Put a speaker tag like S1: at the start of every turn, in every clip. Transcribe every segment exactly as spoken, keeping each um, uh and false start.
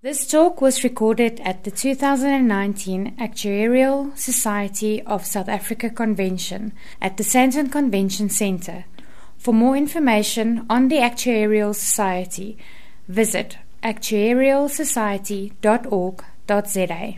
S1: This talk was recorded at the two thousand nineteen Actuarial Society of South Africa Convention at the Sandton Convention Centre. For more information on the Actuarial Society, visit actuarial society dot org dot za.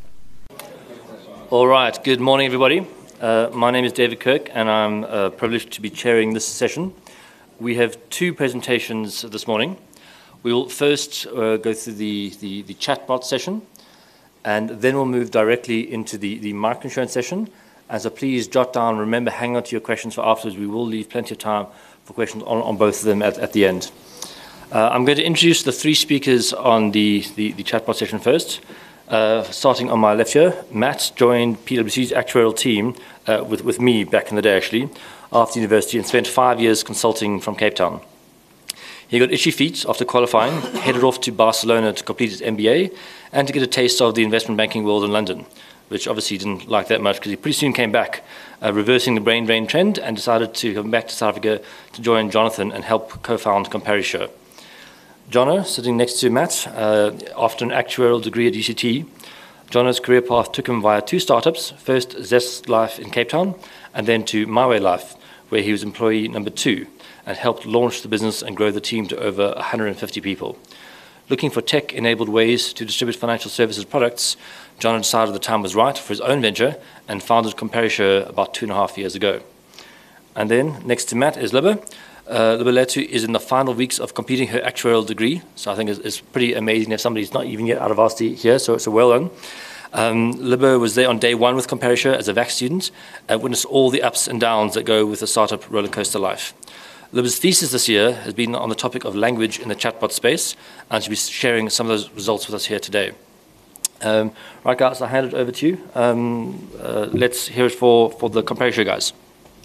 S2: All right, good morning, everybody. Uh, my name is David Kirk, and I'm uh, privileged to be chairing this session. We have two presentations this morning. We will first uh, go through the, the, the chatbot session, and then we'll move directly into the, the microinsurance session. And so please jot down, remember, hang on to your questions for afterwards. We will leave plenty of time for questions on, on both of them at, at the end. Uh, I'm going to introduce the three speakers on the, the, the chatbot session first. Uh, starting on my left here, Matt joined P W C's actuarial team uh, with, with me back in the day, actually, after university, and spent five years consulting from Cape Town. He got itchy feet after qualifying, headed off to Barcelona to complete his M B A and to get a taste of the investment banking world in London, which obviously he didn't like that much because he pretty soon came back, uh, reversing the brain drain trend, and decided to come back to South Africa to join Jonathan and help co-found ComparIsure. Jono, sitting next to Matt, uh, after an actuarial degree at U C T, Jono's career path took him via two startups, first Zest Life in Cape Town, and then to MyWay Life, where he was employee number two, and helped launch the business and grow the team to over one hundred fifty people. Looking for tech-enabled ways to distribute financial services products, John decided the time was right for his own venture and founded ComparIsure about two and a half years ago. And then, next to Matt is Libba. Uh, Libba Letu is in the final weeks of completing her actuarial degree, so I think it's, it's pretty amazing if somebody's not even yet out of varsity here, so it's a well done. Um, Libba was there on day one with ComparIsure as a V A C student and witnessed all the ups and downs that go with a startup roller coaster life. Libba's thesis this year has been on the topic of language in the chatbot space, and she'll be sharing some of those results with us here today. Um, right, guys, I'll hand it over to you. Um, uh, let's hear it for, for the ComparIsure guys.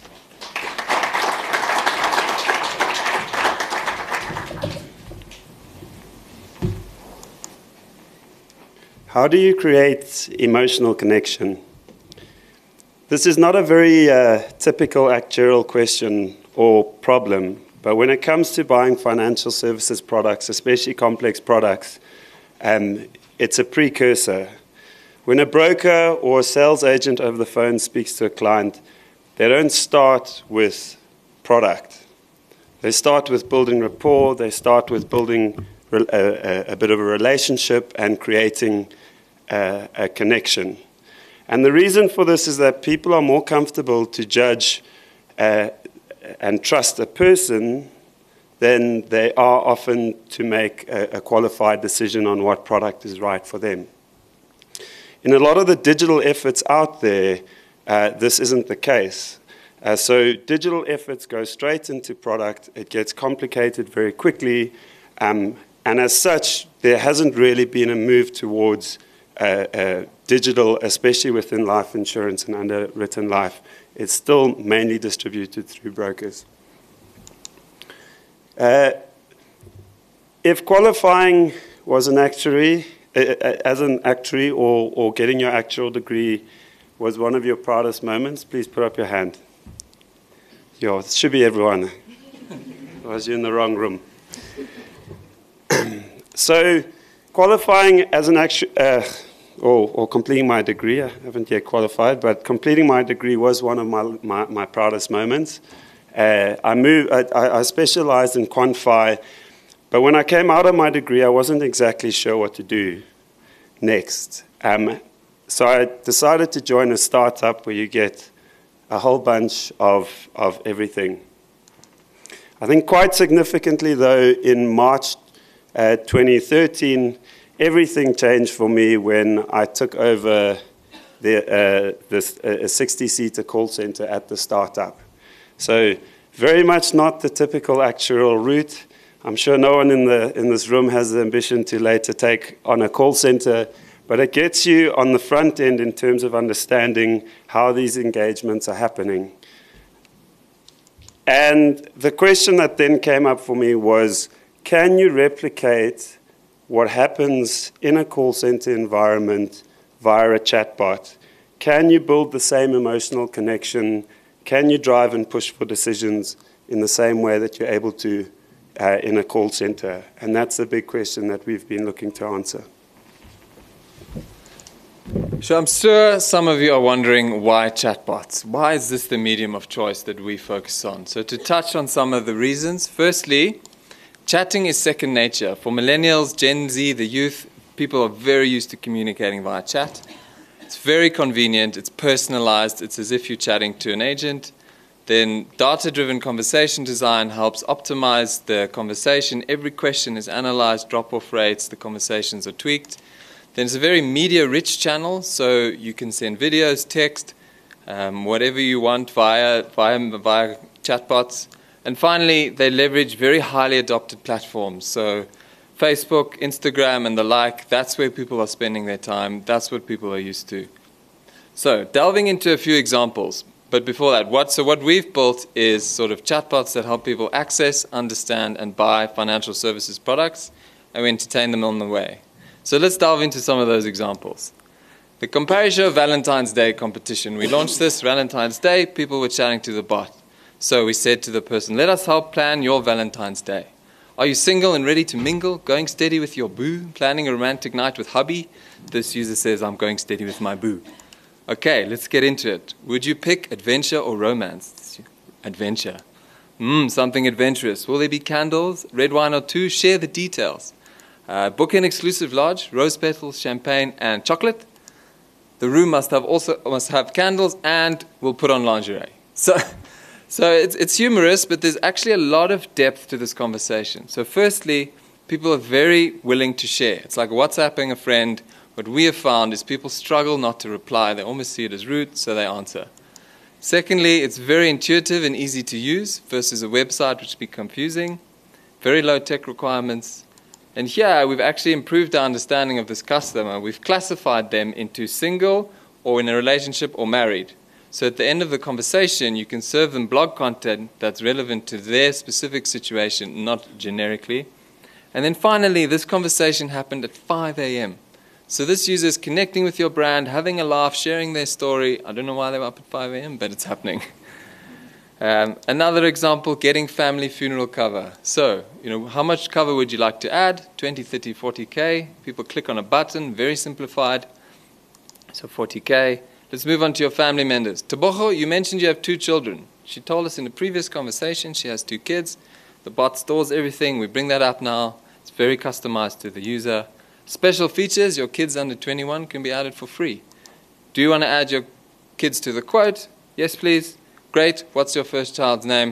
S3: How do you create emotional connection? This is not a very uh, typical actuarial question or problem, but when it comes to buying financial services products, especially complex products, um, it's a precursor. When a broker or a sales agent over the phone speaks to a client, they don't start with product. They start with building rapport, they start with building a, a, a bit of a relationship and creating a, a connection. And the reason for this is that people are more comfortable to judge uh, and trust a person than they are often to make a, a qualified decision on what product is right for them. In a lot of the digital efforts out there, uh, this isn't the case. Uh, so digital efforts go straight into product. It gets complicated very quickly. Um, and as such, there hasn't really been a move towards uh, uh, digital, especially within life insurance and underwritten life. It's still mainly distributed through brokers. Uh, if qualifying was an actuary, uh, as an actuary or, or getting your actual degree was one of your proudest moments, please put up your hand. Yo, it should be everyone. Otherwise you're in the wrong room. So qualifying as an actuary, uh, Or, or completing my degree. I haven't yet qualified, but completing my degree was one of my, my, my proudest moments. Uh, I, moved, I, I specialized in quant-fi, but when I came out of my degree, I wasn't exactly sure what to do next. Um, so I decided to join a startup where you get a whole bunch of, of everything. I think quite significantly, though, in March uh, twenty thirteen, everything changed for me when I took over the, uh, this, uh, a sixty-seater call center at the startup. So very much not the typical actuarial route. I'm sure no one in, the, in this room has the ambition to later take on a call center, but it gets you on the front end in terms of understanding how these engagements are happening. And the question that then came up for me was, can you replicate what happens in a call center environment via a chatbot? Can you build the same emotional connection? Can you drive and push for decisions in the same way that you're able to uh, in a call center? And that's the big question that we've been looking to answer.
S4: So I'm sure some of you are wondering why chatbots? Why is this the medium of choice that we focus on? So to touch on some of the reasons, firstly, chatting is second nature. For millennials, Gen Z, the youth, people are very used to communicating via chat. It's very convenient, it's personalized, it's as if you're chatting to an agent. Then data-driven conversation design helps optimize the conversation. Every question is analyzed, drop-off rates, the conversations are tweaked. Then it's a very media-rich channel, so you can send videos, text, um, whatever you want via, via, via chatbots. And finally, they leverage very highly adopted platforms. So Facebook, Instagram, and the like, that's where people are spending their time. That's what people are used to. So delving into a few examples. But before that, what, so what we've built is sort of chatbots that help people access, understand, and buy financial services products, and we entertain them on the way. So let's delve into some of those examples. The Comparishow Valentine's Day competition. We launched this Valentine's Day. People were chatting to the bot. So we said to the person, let us help plan your Valentine's Day. Are you single and ready to mingle? Going steady with your boo? Planning a romantic night with hubby? This user says, I'm going steady with my boo. Okay, let's get into it. Would you pick adventure or romance? Adventure. Mmm, something adventurous. Will there be candles, red wine or two? Share the details. Uh, book an exclusive lodge, rose petals, champagne, and chocolate. The room must have also must have candles, and we'll put on lingerie. So, so it's it's humorous, but there's actually a lot of depth to this conversation. So, firstly, people are very willing to share. It's like WhatsApping a friend. What we have found is people struggle not to reply. They almost see it as rude, so they answer. Secondly, it's very intuitive and easy to use versus a website, which can be confusing. Very low tech requirements. And here, we've actually improved our understanding of this customer. We've classified them into single, or in a relationship, or married. So at the end of the conversation, you can serve them blog content that's relevant to their specific situation, not generically. And then finally, this conversation happened at five A M So this user is connecting with your brand, having a laugh, sharing their story. I don't know why they were up at five A M, but it's happening. Um, another example, getting family funeral cover. So, you know, how much cover would you like to add? twenty, thirty, forty K. People click on a button, very simplified. So forty K. Let's move on to your family members. Tebogo, you mentioned you have two children. She told us in a previous conversation she has two kids. The bot stores everything. We bring that up now. It's very customized to the user. Special features, your kids under twenty-one can be added for free. Do you want to add your kids to the quote? Yes, please. Great, what's your first child's name?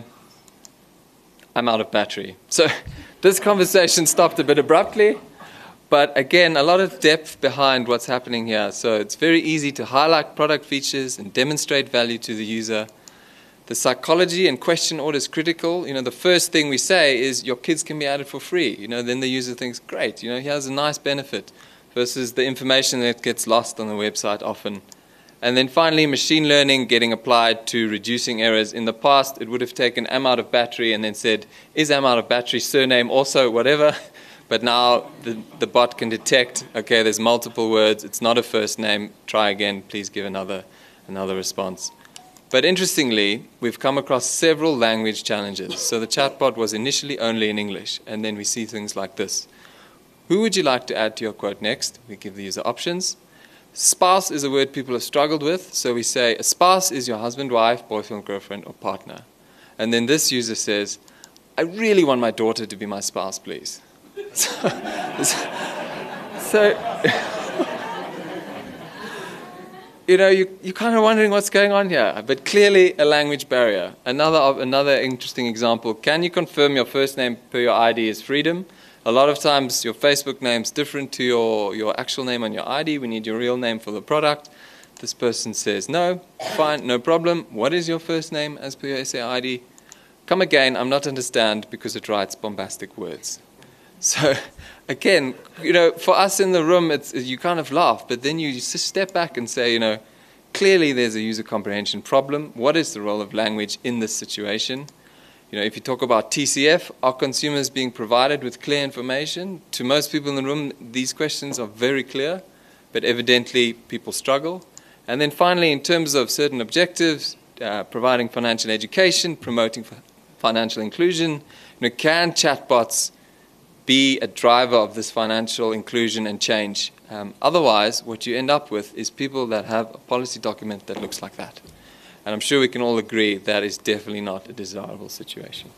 S4: I'm out of battery. So this conversation stopped a bit abruptly, but again, a lot of depth behind what's happening here. So it's very easy to highlight product features and demonstrate value to the user. The psychology and question order is critical. You know, the first thing we say is your kids can be added for free. You know, then the user thinks, great, you know, he has a nice benefit versus the information that gets lost on the website often. And then finally, machine learning getting applied to reducing errors. In the past, it would have taken am out of battery and then said, is am out of battery, surname, also, whatever. But now the, the bot can detect, okay, there's multiple words. It's not a first name. Try again. Please give another, another response. But interestingly, we've come across several language challenges. So the chatbot was initially only in English. And then we see things like this. Who would you like to add to your quote next? We give the user options. Spouse is a word people have struggled with, so we say a spouse is your husband, wife, boyfriend, girlfriend, or partner. And then this user says, I really want my daughter to be my spouse, please. So, so you know, you, you're kind of wondering what's going on here, but clearly a language barrier. Another, another interesting example, can you confirm your first name per your I D is Freedom? A lot of times your Facebook name's different to your, your actual name on your I D. We need your real name for the product. This person says, no, fine, no problem. What is your first name as per your S A I D? Come again, I'm not understand because it writes bombastic words. So again, you know, for us in the room, it's, you kind of laugh, but then you just step back and say, you know, clearly there's a user comprehension problem. What is the role of language in this situation? You know, if you talk about T C F, are consumers being provided with clear information? To most people in the room, these questions are very clear, but evidently people struggle. And then finally, in terms of certain objectives, uh, providing financial education, promoting financial inclusion. You know, can chatbots be a driver of this financial inclusion and change? Um, otherwise, what you end up with is people that have a policy document that looks like that. And I'm sure we can all agree that is definitely not a desirable situation.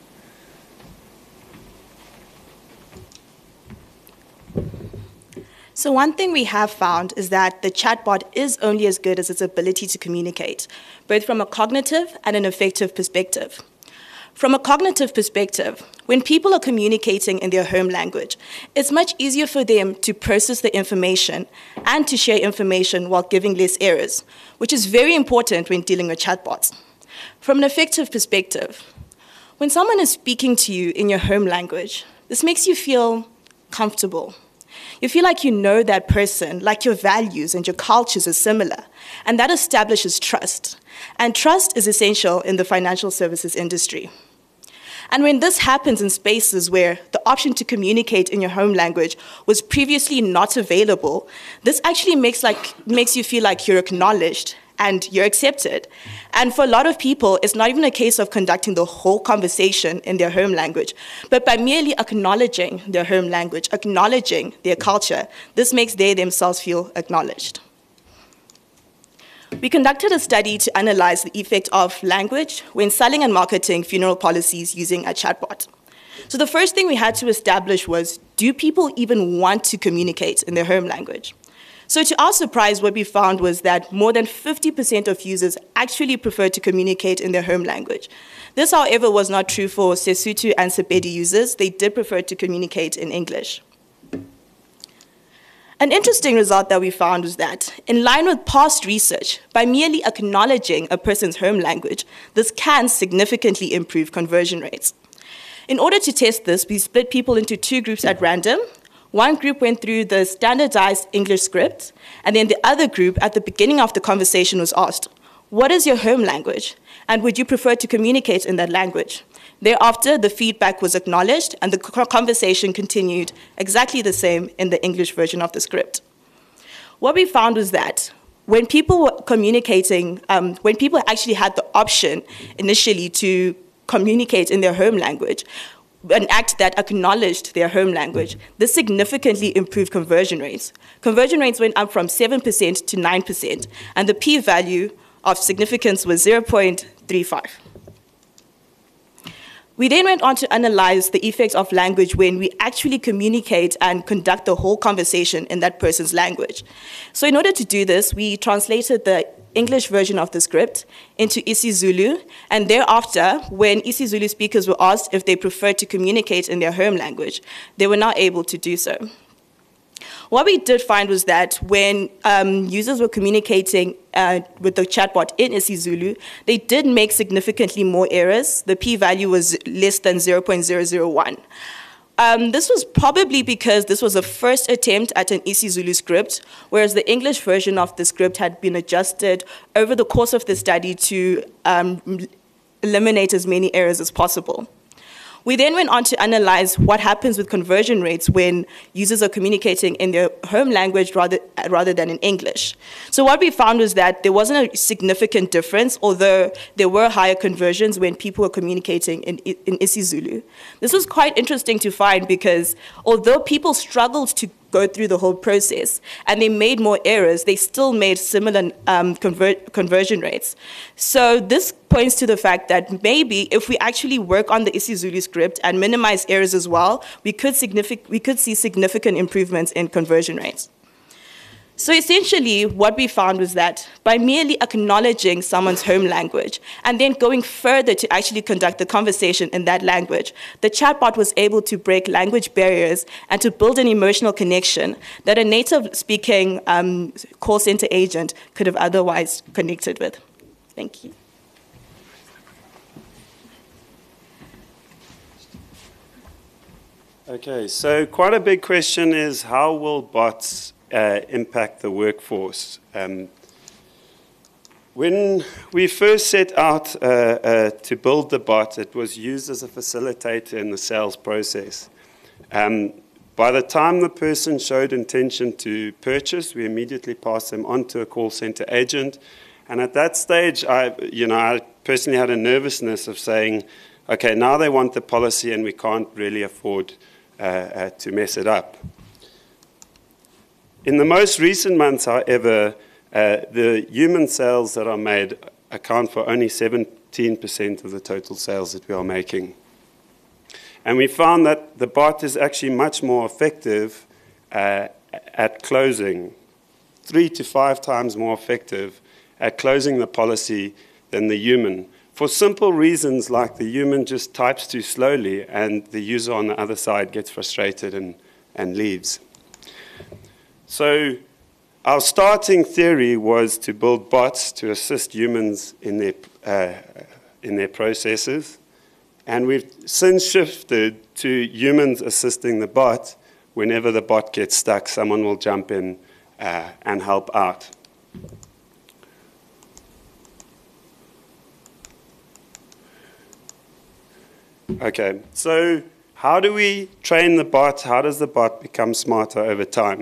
S5: So one thing we have found is that the chatbot is only as good as its ability to communicate, both from a cognitive and an affective perspective. From a cognitive perspective, when people are communicating in their home language, it's much easier for them to process the information and to share information while giving less errors, which is very important when dealing with chatbots. From an affective perspective, when someone is speaking to you in your home language, this makes you feel comfortable. You feel like you know that person, like your values and your cultures are similar, and that establishes trust. And trust is essential in the financial services industry. And when this happens in spaces where the option to communicate in your home language was previously not available, this actually makes, like, makes you feel like you're acknowledged and you're accepted. And for a lot of people, it's not even a case of conducting the whole conversation in their home language, but by merely acknowledging their home language, acknowledging their culture, this makes they themselves feel acknowledged. We conducted a study to analyze the effect of language when selling and marketing funeral policies using a chatbot. So the first thing we had to establish was, do people even want to communicate in their home language? So to our surprise, what we found was that more than fifty percent of users actually prefer to communicate in their home language. This, however, was not true for Sesotho and Sepedi users. They did prefer to communicate in English. An interesting result that we found was that, in line with past research, by merely acknowledging a person's home language, this can significantly improve conversion rates. In order to test this, we split people into two groups at random. One group went through the standardized English script, and then the other group, at the beginning of the conversation, was asked, "What is your home language? And would you prefer to communicate in that language?" Thereafter, the feedback was acknowledged, and the conversation continued exactly the same in the English version of the script. What we found was that when people were communicating, um, when people actually had the option initially to communicate in their home language, an act that acknowledged their home language, this significantly improved conversion rates. Conversion rates went up from seven percent to nine percent, and the p-value of significance was zero point three five. We then went on to analyze the effects of language when we actually communicate and conduct the whole conversation in that person's language. So in order to do this, we translated the English version of the script into isiZulu, and thereafter, when isiZulu speakers were asked if they preferred to communicate in their home language, they were not able to do so. What we did find was that when um, users were communicating uh, with the chatbot in isiZulu, they did make significantly more errors. The p-value was less than zero point zero zero one. Um, this was probably because this was a first attempt at an isiZulu script, whereas the English version of the script had been adjusted over the course of the study to um, eliminate as many errors as possible. We then went on to analyze what happens with conversion rates when users are communicating in their home language rather, rather than in English. So what we found was that there wasn't a significant difference, although there were higher conversions when people were communicating in, in isiZulu. This was quite interesting to find because although people struggled to go through the whole process and they made more errors, they still made similar um, convert, conversion rates. So this points to the fact that maybe if we actually work on the isiZulu script and minimize errors as well, we could, signific- we could see significant improvements in conversion rates. So essentially, what we found was that by merely acknowledging someone's home language and then going further to actually conduct the conversation in that language, the chatbot was able to break language barriers and to build an emotional connection that a native-speaking um, call center agent could have otherwise connected with. Thank you.
S3: Okay, so quite a big question is how will bots Uh, impact the workforce. Um, when we first set out uh, uh, to build the bot, it was used as a facilitator in the sales process. Um, by the time the person showed intention to purchase, we immediately passed them on to a call center agent. And at that stage, I, you know, I personally had a nervousness of saying, okay, now they want the policy and we can't really afford uh, uh, to mess it up. In the most recent months, however, uh, the human sales that are made account for only seventeen percent of the total sales that we are making. And we found that the bot is actually much more effective uh, at closing, three to five times more effective at closing the policy than the human, for simple reasons like the human just types too slowly and the user on the other side gets frustrated and, and leaves. So our starting theory was to build bots to assist humans in their, uh, in their processes. And we've since shifted to humans assisting the bot. Whenever the bot gets stuck, someone will jump in uh, and help out. Okay, so how do we train the bot? How does the bot become smarter over time?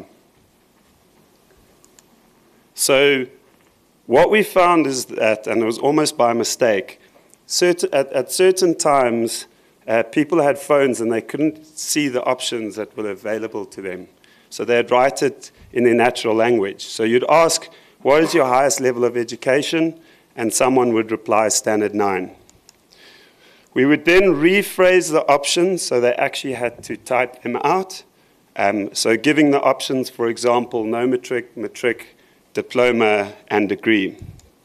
S3: So what we found is that, and it was almost by mistake, certain, at, at certain times, uh, people had phones and they couldn't see the options that were available to them. So they'd write it in their natural language. So you'd ask, what is your highest level of education? And someone would reply, standard nine. We would then rephrase the options so they actually had to type them out. Um, so giving the options, for example, no matric, matric, diploma, and degree.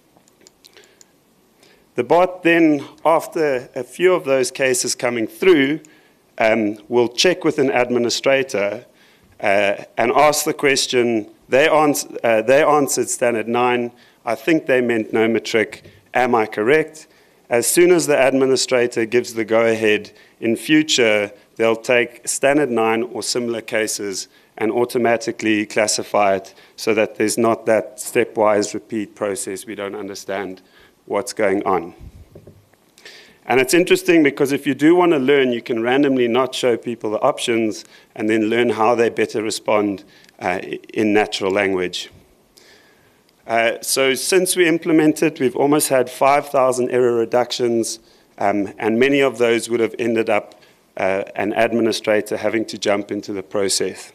S3: The bot then, after a few of those cases coming through, um, will check with an administrator uh, and ask the question, they, ans uh, they answered standard nine, I think they meant no matric, am I correct? As soon as the administrator gives the go-ahead, in future, they'll take standard nine or similar cases and automatically classify it so that there's not that stepwise repeat process. We don't understand what's going on. And it's interesting because if you do want to learn, you can randomly not show people the options and then learn how they better respond uh, in natural language. Uh, so since we implemented, we've almost had five thousand error reductions, um, and many of those would have ended up uh, an administrator having to jump into the process.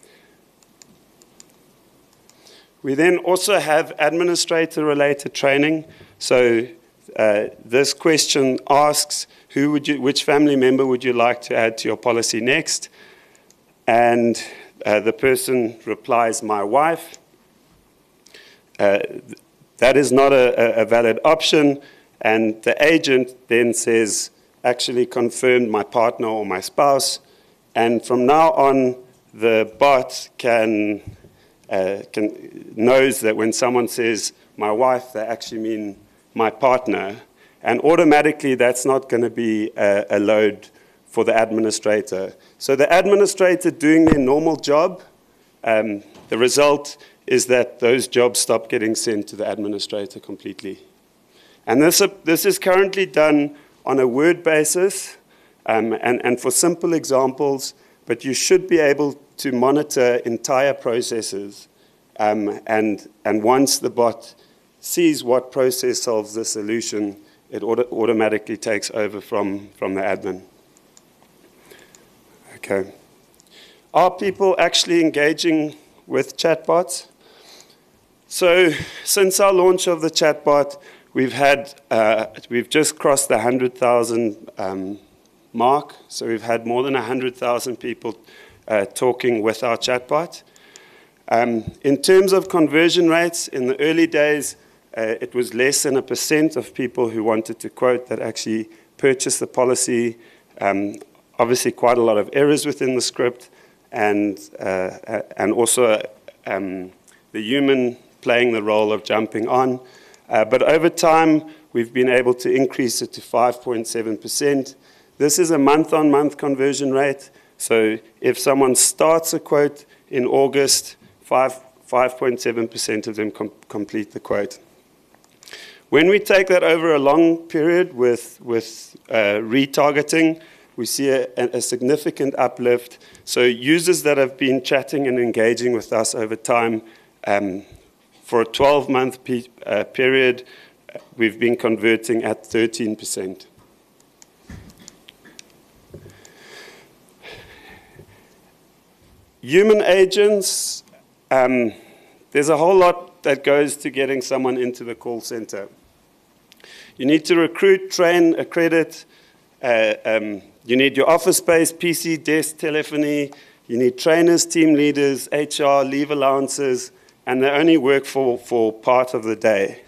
S3: We then also have administrator-related training. So uh, this question asks, who would you, which family member would you like to add to your policy next? And uh, the person replies, my wife. Uh, that is not a, a valid option, and the agent then says, actually confirmed my partner or my spouse, and from now on, the bot can, uh, can knows that when someone says my wife, they actually mean my partner, and automatically that's not going to be a, a load for the administrator. So the administrator doing their normal job, um, the result is that those jobs stop getting sent to the administrator completely. And this, uh, this is currently done on a word basis um, and, and for simple examples, but you should be able to monitor entire processes. Um, and, and once the bot sees what process solves the solution, it auto automatically takes over from, from the admin. Okay. Are people actually engaging with chatbots? So since our launch of the chatbot, we've had, uh, we've just crossed the one hundred thousand um, mark. So we've had more than one hundred thousand people uh, talking with our chatbot. Um, in terms of conversion rates, in the early days, uh, it was less than a percent of people who wanted to quote that actually purchased the policy. Um, obviously quite a lot of errors within the script, and, uh, and also um, the human playing the role of jumping on. Uh, but over time, we've been able to increase it to five point seven percent. This is a month-on-month conversion rate. So if someone starts a quote in August, five point seven percent of them com complete the quote. When we take that over a long period with, with uh, retargeting, we see a, a significant uplift. So users that have been chatting and engaging with us over time, um, for a twelve month pe uh, period, we've been converting at thirteen percent. human agents, um, there's a whole lot that goes to getting someone into the call center. You need to recruit, train, accredit. Uh, um, you need your office space, P C, desk, telephony. You need trainers, team leaders, H R, leave allowances, and they only work for, for part of the day,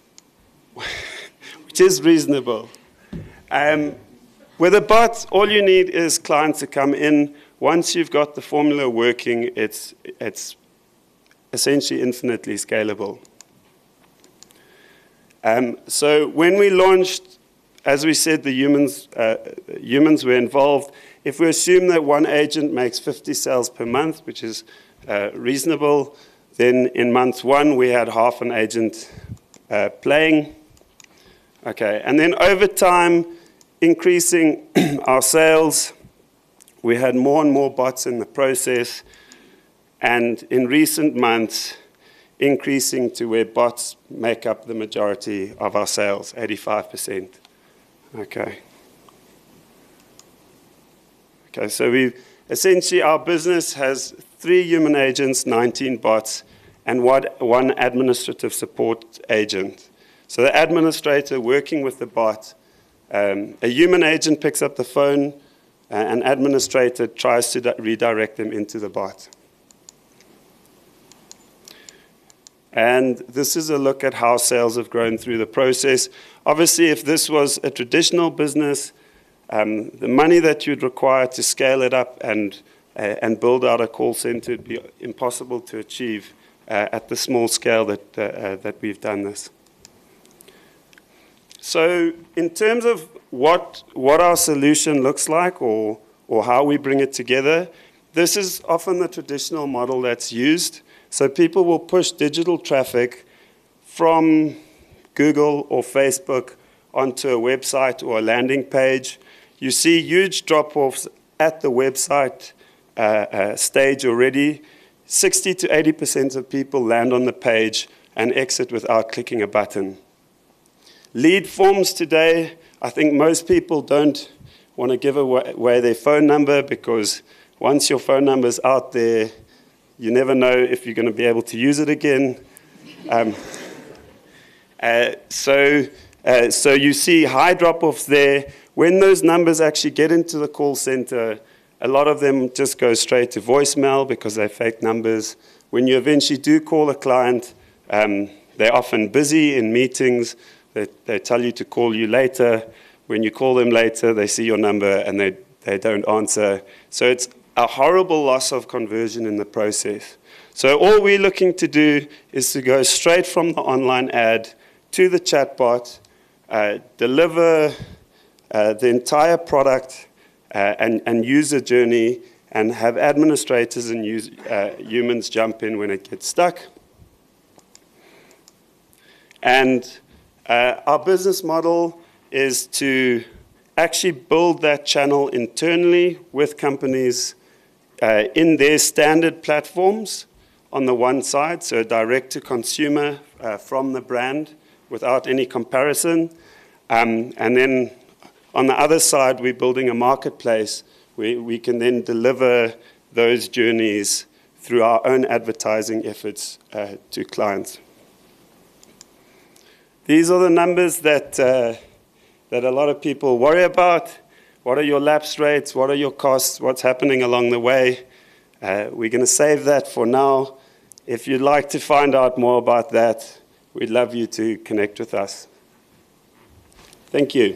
S3: which is reasonable. Um, with a bot, all you need is clients to come in. Once you've got the formula working, it's, it's essentially infinitely scalable. Um, so when we launched, as we said, the humans, uh, humans were involved. If we assume that one agent makes fifty sales per month, which is uh, reasonable, then in month one we had half an agent uh, playing. Okay, and then over time, increasing our sales, we had more and more bots in the process, and in recent months, increasing to where bots make up the majority of our sales, eighty-five percent. Okay. Okay, so we essentially our business has three human agents, nineteen bots, and one, one administrative support agent. So the administrator working with the bot, um, a human agent picks up the phone, uh, an administrator tries to redirect them into the bot. And this is a look at how sales have grown through the process. Obviously, if this was a traditional business, um, the money that you'd require to scale it up and, uh, and build out a call center would be impossible to achieve uh, at the small scale that, uh, uh, that we've done this. So in terms of what, what our solution looks like or, or how we bring it together, this is often the traditional model that's used. So people will push digital traffic from Google or Facebook onto a website or a landing page. You see huge drop-offs at the website uh, uh, stage already. sixty to eighty percent of people land on the page and exit without clicking a button. Lead forms today, I think most people don't want to give away their phone number because once your phone number is out there, you never know if you're going to be able to use it again. Um, uh, so, uh, so you see high drop-offs there. When those numbers actually get into the call center, a lot of them just go straight to voicemail because they're fake numbers. When you eventually do call a client, um, they're often busy in meetings. They, they tell you to call you later. When you call them later, they see your number and they, they don't answer. So it's a horrible loss of conversion in the process. So all we're looking to do is to go straight from the online ad to the chatbot, uh, deliver uh, the entire product uh, and, and user journey, and have administrators and use, uh, humans jump in when it gets stuck. And uh, our business model is to actually build that channel internally with companies Uh, in their standard platforms on the one side, so direct to consumer uh, from the brand without any comparison. Um, and then on the other side, we're building a marketplace where we can then deliver those journeys through our own advertising efforts uh, to clients. These are the numbers that, uh, that a lot of people worry about. What are your lapse rates? What are your costs? What's happening along the way? Uh, we're going to save that for now. If you'd like to find out more about that, we'd love you to connect with us. Thank you.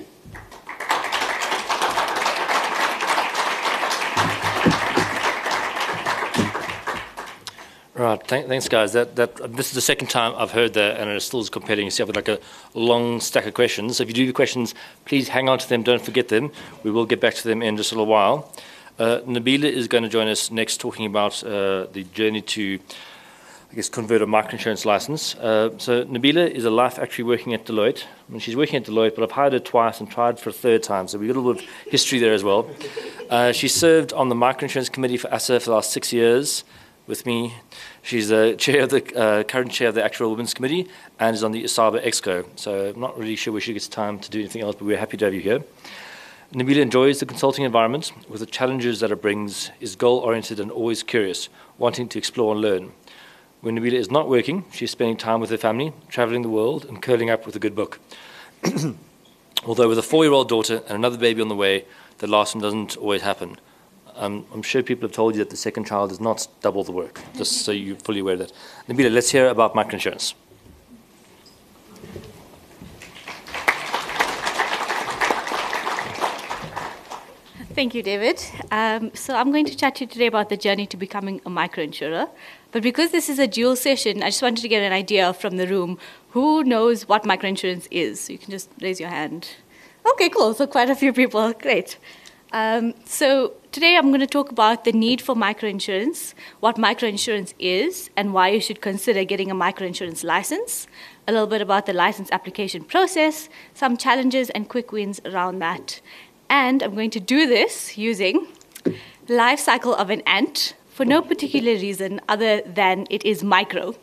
S2: Right, Thank, thanks guys. That, that, this is the second time I've heard that and it still is compelling. You see, I've got like a long stack of questions. So if you do have questions, please hang on to them, don't forget them. We will get back to them in just a little while. Uh, Nabila is going to join us next talking about uh, the journey to, I guess, convert a microinsurance license. Uh, so Nabila is a life actuary working at Deloitte. I mean, she's working at Deloitte, but I've hired her twice and tried for a third time, so we've got a little bit of history there as well. Uh, she served on the microinsurance committee for A S S A for the last six years. With me, she's the chair of the uh, current chair of the Actuarial Women's Committee and is on the ISABA Exco. So I'm not really sure where she gets time to do anything else, but we're happy to have you here. Nabila enjoys the consulting environment with the challenges that it brings, is goal-oriented and always curious, wanting to explore and learn. When Nabila is not working, she's spending time with her family, traveling the world, and curling up with a good book. Although with a four-year-old daughter and another baby on the way, the last one doesn't always happen. Um, I'm sure people have told you that the second child is not double the work, just so you're fully aware of that. Nabila, let's hear about microinsurance.
S6: Thank you, David. Um, so I'm going to chat to you today about the journey to becoming a microinsurer. But because this is a dual session, I just wanted to get an idea from the room. Who knows what microinsurance is? You can just raise your hand. Okay, cool. So quite a few people. Great. Um, so today I'm going to talk about the need for microinsurance, what microinsurance is, and why you should consider getting a microinsurance license, a little bit about the license application process, some challenges and quick wins around that. And I'm going to do this using the life cycle of an ant for no particular reason other than it is micro.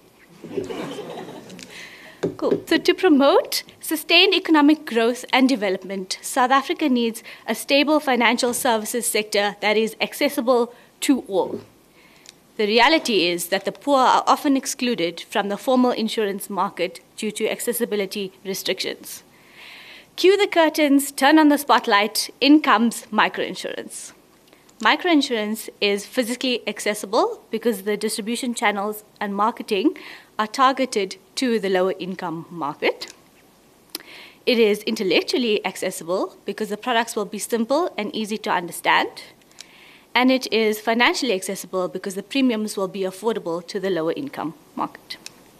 S6: Cool. So to promote sustained economic growth and development, South Africa needs a stable financial services sector that is accessible to all. The reality is that the poor are often excluded from the formal insurance market due to accessibility restrictions. Cue the curtains, turn on the spotlight, in comes microinsurance. Microinsurance is physically accessible because the distribution channels and marketing are targeted to the lower income market. It is intellectually accessible because the products will be simple and easy to understand. And it is financially accessible because the premiums will be affordable to the lower income market.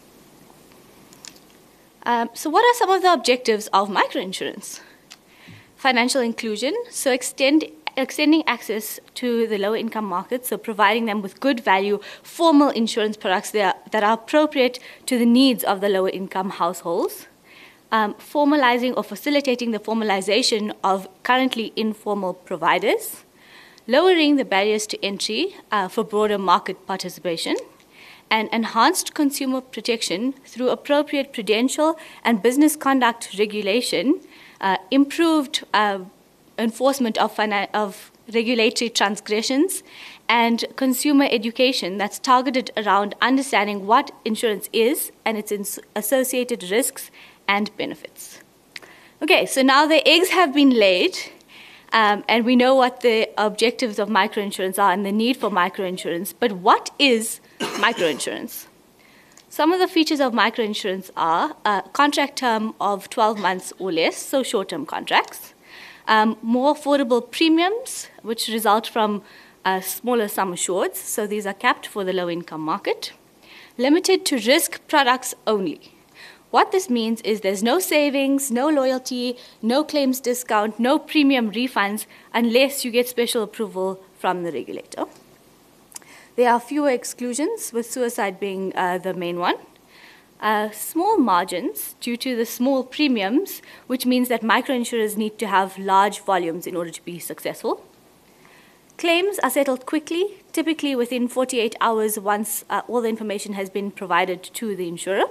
S6: Um, so what are some of the objectives of microinsurance? Financial inclusion, so extend, extending access to the lower income market, so providing them with good value, formal insurance products that are, that are appropriate to the needs of the lower income households. Um, formalizing or facilitating the formalization of currently informal providers. Lowering the barriers to entry uh, for broader market participation. And enhanced consumer protection through appropriate prudential and business conduct regulation, uh, improved uh, enforcement of, of regulatory transgressions, and consumer education that's targeted around understanding what insurance is and its associated risks and benefits. Okay, so now the eggs have been laid, um, and we know what the objectives of microinsurance are and the need for microinsurance, but what is microinsurance? Some of the features of microinsurance are a contract term of twelve months or less, so short-term contracts, um, more affordable premiums, which result from uh, smaller sum assureds, so these are capped for the low-income market, limited to risk products only. What this means is there's no savings, no loyalty, no claims discount, no premium refunds unless you get special approval from the regulator. There are fewer exclusions, with suicide being uh, the main one. Uh, small margins due to the small premiums, which means that microinsurers need to have large volumes in order to be successful. Claims are settled quickly, typically within forty-eight hours once uh, all the information has been provided to the insurer.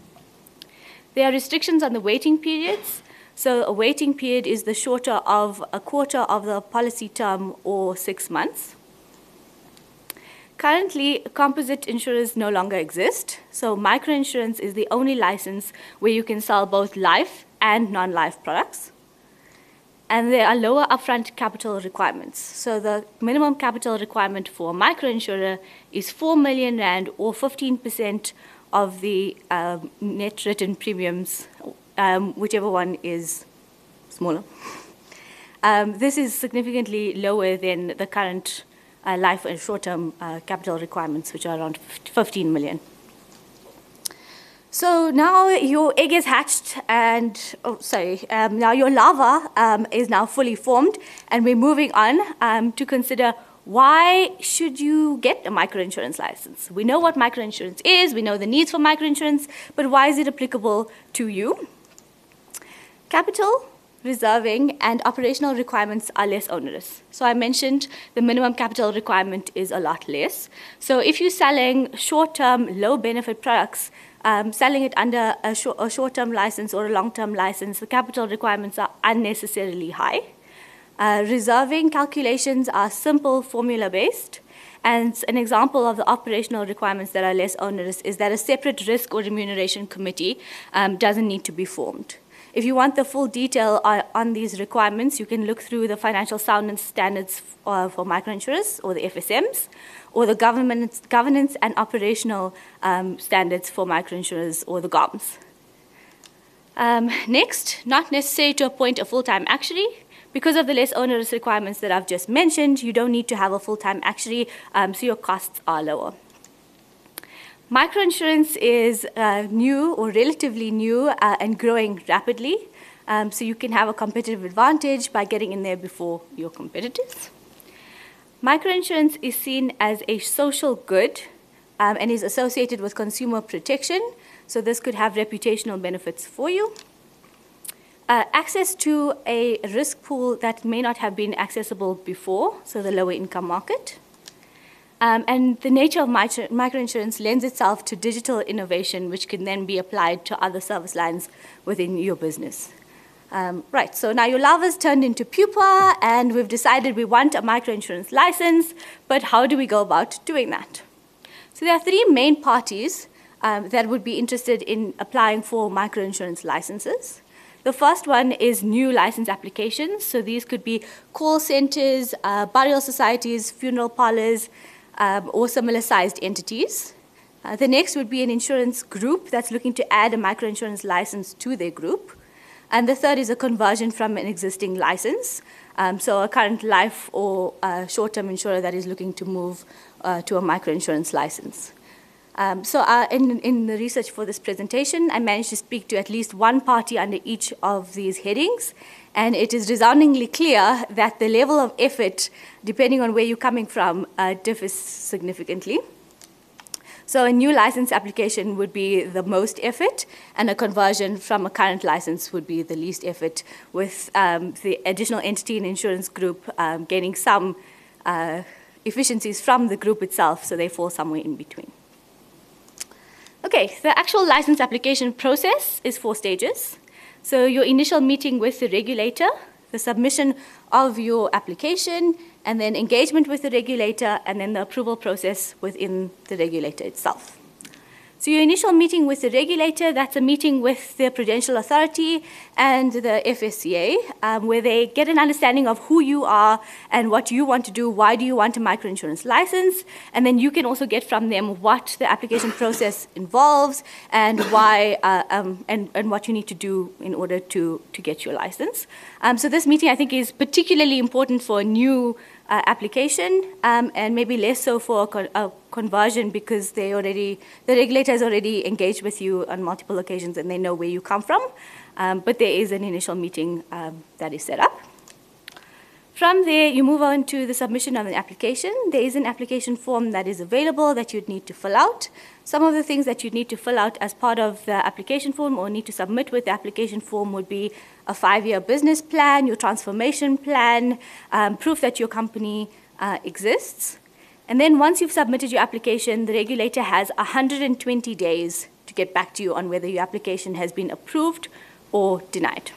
S6: There are restrictions on the waiting periods. So a waiting period is the shorter of a quarter of the policy term or six months. Currently, composite insurers no longer exist. So microinsurance is the only license where you can sell both life and non-life products. And there are lower upfront capital requirements. So the minimum capital requirement for a microinsurer is four million rand or fifteen percent of the uh, net written premiums, um, whichever one is smaller. Um, this is significantly lower than the current uh, life and short-term uh, capital requirements, which are around fifteen million. So now your egg is hatched, and oh, sorry, um, now your larva um, is now fully formed, and we're moving on um, to consider why should you get a microinsurance license. We know what microinsurance is, we know the needs for microinsurance, but why is it applicable to you? Capital, reserving, and operational requirements are less onerous. So I mentioned the minimum capital requirement is a lot less. So if you're selling short-term, low-benefit products, Um, selling it under a, short, a short-term license or a long-term license, the capital requirements are unnecessarily high. Uh, reserving calculations are simple formula-based, and an example of the operational requirements that are less onerous is that a separate risk or remuneration committee um, doesn't need to be formed. If you want the full detail on, on these requirements, you can look through the Financial Soundness Standards uh, for Microinsurers, or the F S Ms, or the government, Governance and Operational um, Standards for Microinsurers, or the G O Ms. Um, next, not necessary to appoint a full-time actuary. Because of the less onerous requirements that I've just mentioned, you don't need to have a full-time actuary, um, so your costs are lower. Microinsurance is uh, new or relatively new uh, and growing rapidly, um, so you can have a competitive advantage by getting in there before your competitors. Microinsurance is seen as a social good um, and is associated with consumer protection, so this could have reputational benefits for you. Uh, access to a risk pool that may not have been accessible before, so the lower income market. Um, and the nature of micro microinsurance lends itself to digital innovation, which can then be applied to other service lines within your business. Um, right, so now your lava's turned into pupa, and we've decided we want a microinsurance license, but how do we go about doing that? So there are three main parties um, that would be interested in applying for microinsurance licenses. The first one is new license applications. So these could be call centers, uh, burial societies, funeral parlors, um, or similar sized entities. Uh, the next would be an insurance group that's looking to add a microinsurance license to their group. And the third is a conversion from an existing license. Um, so a current life or uh, short-term insurer that is looking to move uh, to a microinsurance license. Um, so uh, in, in the research for this presentation, I managed to speak to at least one party under each of these headings, and it is resoundingly clear that the level of effort, depending on where you're coming from, uh, differs significantly. So a new license application would be the most effort, and a conversion from a current license would be the least effort, with um, the additional entity and insurance group um, gaining some uh, efficiencies from the group itself, so they fall somewhere in between. Okay, the actual license application process is four stages. So your initial meeting with the regulator, the submission of your application, and then engagement with the regulator, and then the approval process within the regulator itself. So your initial meeting with the regulator, that's a meeting with the Prudential Authority and the F S C A, um, where they get an understanding of who you are and what you want to do, why do you want a microinsurance license, and then you can also get from them what the application process involves and why uh, um, and, and what you need to do in order to, to get your license. Um, so this meeting, I think, is particularly important for a new Uh, application, um, and maybe less so for a, con a conversion, because they already, the regulator has already engaged with you on multiple occasions and they know where you come from. Um, but there is an initial meeting um, that is set up. From there, you move on to the submission of an application. There is an application form that is available that you'd need to fill out. Some of the things that you'd need to fill out as part of the application form or need to submit with the application form would be a five-year business plan, your transformation plan, um, proof that your company uh, exists. And then once you've submitted your application, the regulator has one hundred twenty days to get back to you on whether your application has been approved or denied.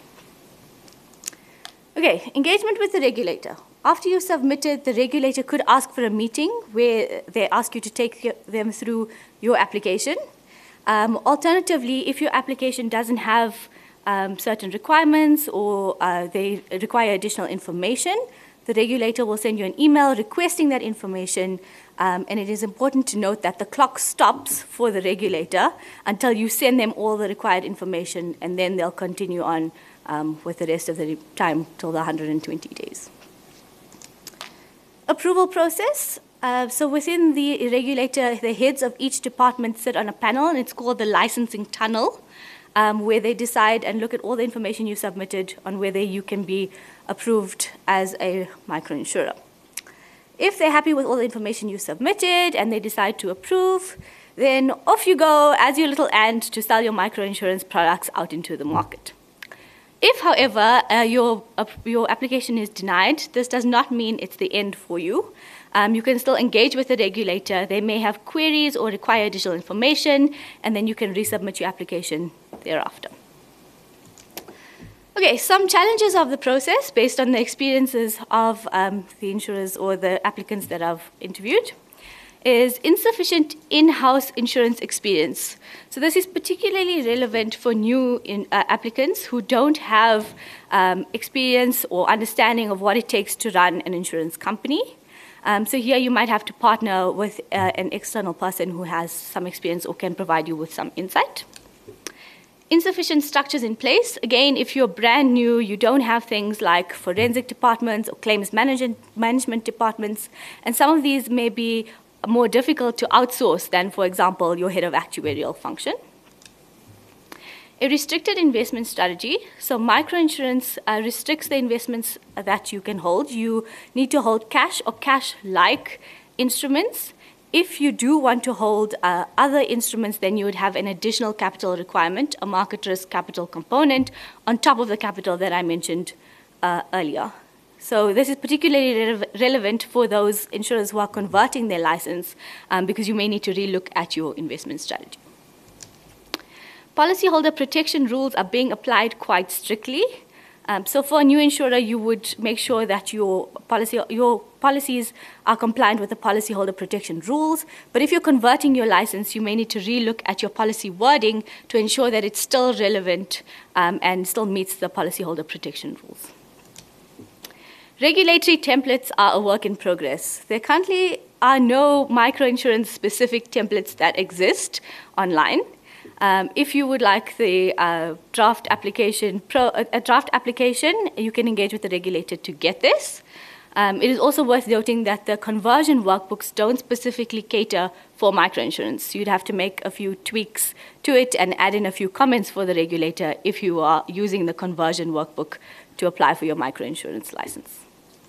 S6: Okay, engagement with the regulator. After you've submitted, the regulator could ask for a meeting where they ask you to take them through your application. Um, alternatively, if your application doesn't have um, certain requirements or uh, they require additional information, the regulator will send you an email requesting that information, um, and it is important to note that the clock stops for the regulator until you send them all the required information, and then they'll continue on um, with the rest of the time till the one hundred twenty days. Approval process. Uh, so within the regulator, the heads of each department sit on a panel, and it's called the licensing tunnel, um, where they decide and look at all the information you submitted on whether you can be approved as a microinsurer. If they're happy with all the information you submitted and they decide to approve, then off you go as your little ant to sell your microinsurance products out into the market. If, however, uh, your, uh, your application is denied, this does not mean it's the end for you. Um, you can still engage with the regulator. They may have queries or require additional information, and then you can resubmit your application thereafter. Okay, some challenges of the process based on the experiences of um, the insurers or the applicants that I've interviewed is insufficient in-house insurance experience. So this is particularly relevant for new in, uh, applicants who don't have um, experience or understanding of what it takes to run an insurance company. Um, so here you might have to partner with uh, an external person who has some experience or can provide you with some insight. Insufficient structures in place. Again, if you're brand new, you don't have things like forensic departments or claims management, management departments, and some of these may be more difficult to outsource than, for example, your head of actuarial function. A restricted investment strategy. So microinsurance uh, restricts the investments that you can hold. You need to hold cash or cash-like instruments. If you do want to hold uh, other instruments, then you would have an additional capital requirement, a market risk capital component, on top of the capital that I mentioned uh, earlier. So this is particularly re relevant for those insurers who are converting their license um, because you may need to relook at your investment strategy. Policyholder protection rules are being applied quite strictly. Um, so for a new insurer, you would make sure that your policy, your policies are compliant with the policyholder protection rules. But if you're converting your license, you may need to relook at your policy wording to ensure that it's still relevant um, and still meets the policyholder protection rules. Regulatory templates are a work in progress. There currently are no microinsurance specific templates that exist online. Um, if you would like the uh, draft application, pro, a draft application, you can engage with the regulator to get this. Um, it is also worth noting that the conversion workbooks don't specifically cater for microinsurance. You'd have to make a few tweaks to it and add in a few comments for the regulator if you are using the conversion workbook to apply for your microinsurance license.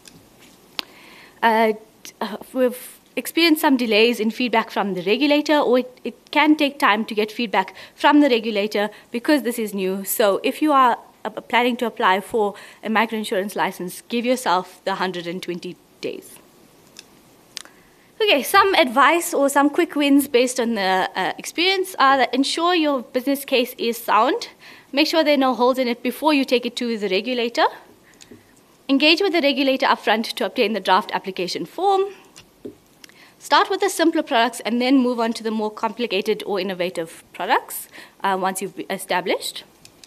S6: Uh, we've experienced some delays in feedback from the regulator, or it, it can take time to get feedback from the regulator because this is new. So if you are uh, planning to apply for a microinsurance license, give yourself the one hundred twenty days. Okay, some advice or some quick wins based on the uh, experience are that ensure your business case is sound. Make sure there are no holes in it before you take it to the regulator. Engage with the regulator upfront to obtain the draft application form. Start with the simpler products and then move on to the more complicated or innovative products uh, once you've established.